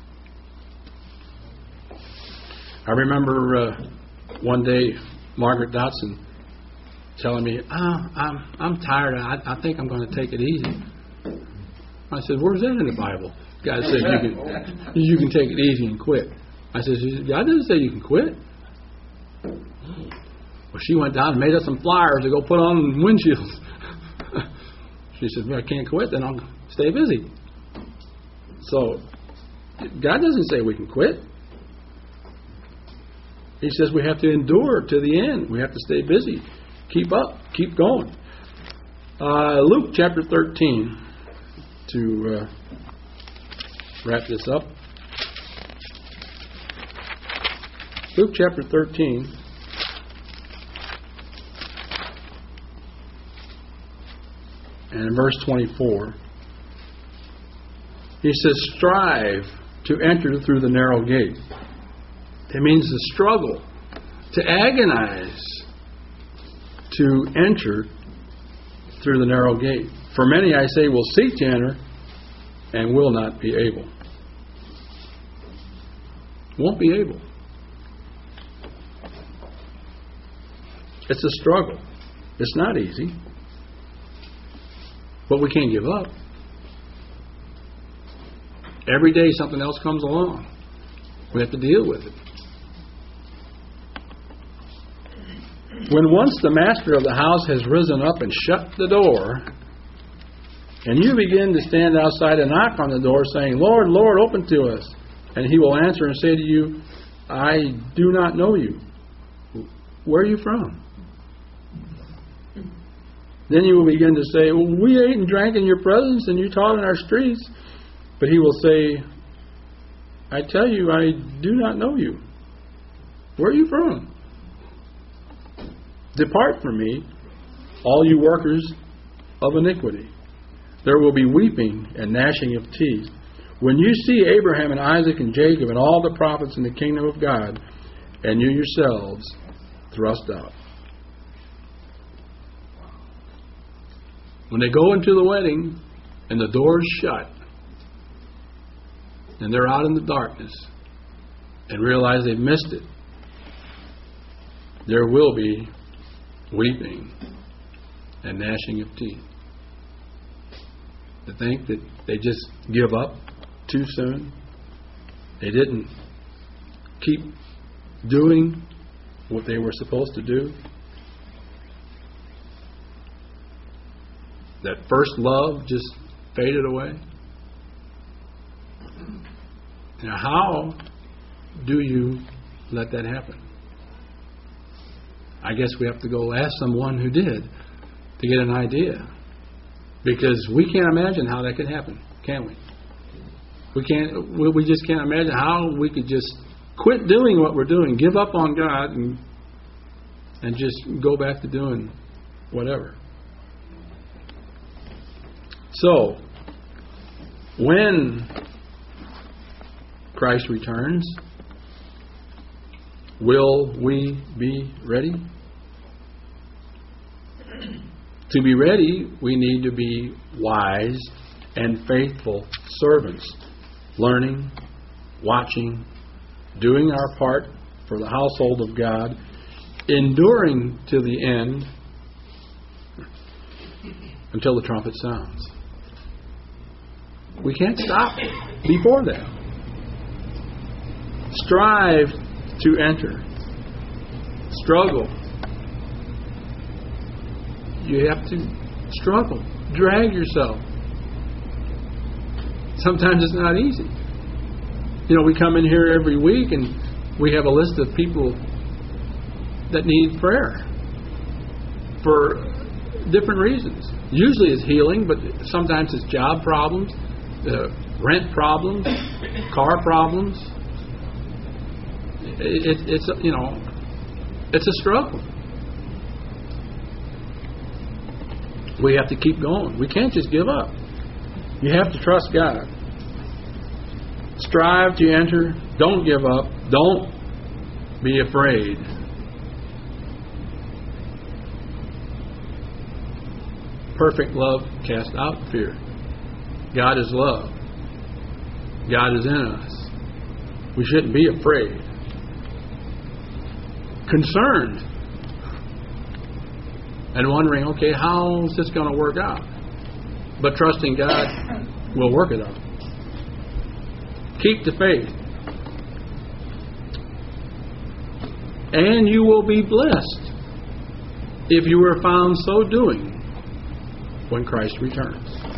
I remember one day Margaret Dotson telling me, I'm tired. I think I'm going to take it easy. I said, where's that in the Bible? God said you can take it easy and quit. I said, God doesn't say you can quit. Well, she went down and made us some flyers to go put on windshields. She said, well, I can't quit, then I'll stay busy. So, God doesn't say we can quit. He says we have to endure to the end. We have to stay busy. Keep up. Keep going. Luke chapter 13, to wrap this up. Luke chapter 13. And in verse 24, he says, strive to enter through the narrow gate. It means to struggle, to agonize, to enter through the narrow gate. For many, I say, will seek to enter and will not be able. Won't be able. It's a struggle. It's not easy. But we can't give up. Every day something else comes along. We have to deal with it. When once the master of the house has risen up and shut the door, and you begin to stand outside and knock on the door saying, Lord, Lord, open to us. And he will answer and say to you, I do not know you. Where are you from? Then you will begin to say, well, we ate and drank in your presence and you taught in our streets. But he will say, I tell you, I do not know you. Where are you from? Depart from me, all you workers of iniquity. There will be weeping and gnashing of teeth when you see Abraham and Isaac and Jacob and all the prophets in the kingdom of God, and you yourselves thrust out. When they go into the wedding and the door's shut and they're out in the darkness and realize they've missed it, there will be weeping and gnashing of teeth. To think that they just give up too soon, they didn't keep doing what they were supposed to do. That first love just faded away. Now, how do you let that happen? I guess we have to go ask someone who did to get an idea. Because we can't imagine how that could happen, can we? We just can't imagine how we could just quit doing what we're doing, give up on God, and just go back to doing whatever. So, when Christ returns, will we be ready? To be ready, we need to be wise and faithful servants, learning, watching, doing our part for the household of God, enduring to the end until the trumpet sounds. We can't stop before that. Strive to enter. Struggle. You have to struggle. Drag yourself. Sometimes it's not easy. You know, we come in here every week and we have a list of people that need prayer for different reasons. Usually it's healing, but sometimes it's job problems, rent problems, car problems. It's it's a struggle. We have to keep going. We can't just give up. You have to trust God. Strive to enter. Don't give up. Don't be afraid. Perfect love casts out fear. God is love. God is in us. We shouldn't be afraid. Concerned. And wondering, okay, how's this going to work out? But trusting God will work it out. Keep the faith. And you will be blessed if you are found so doing when Christ returns.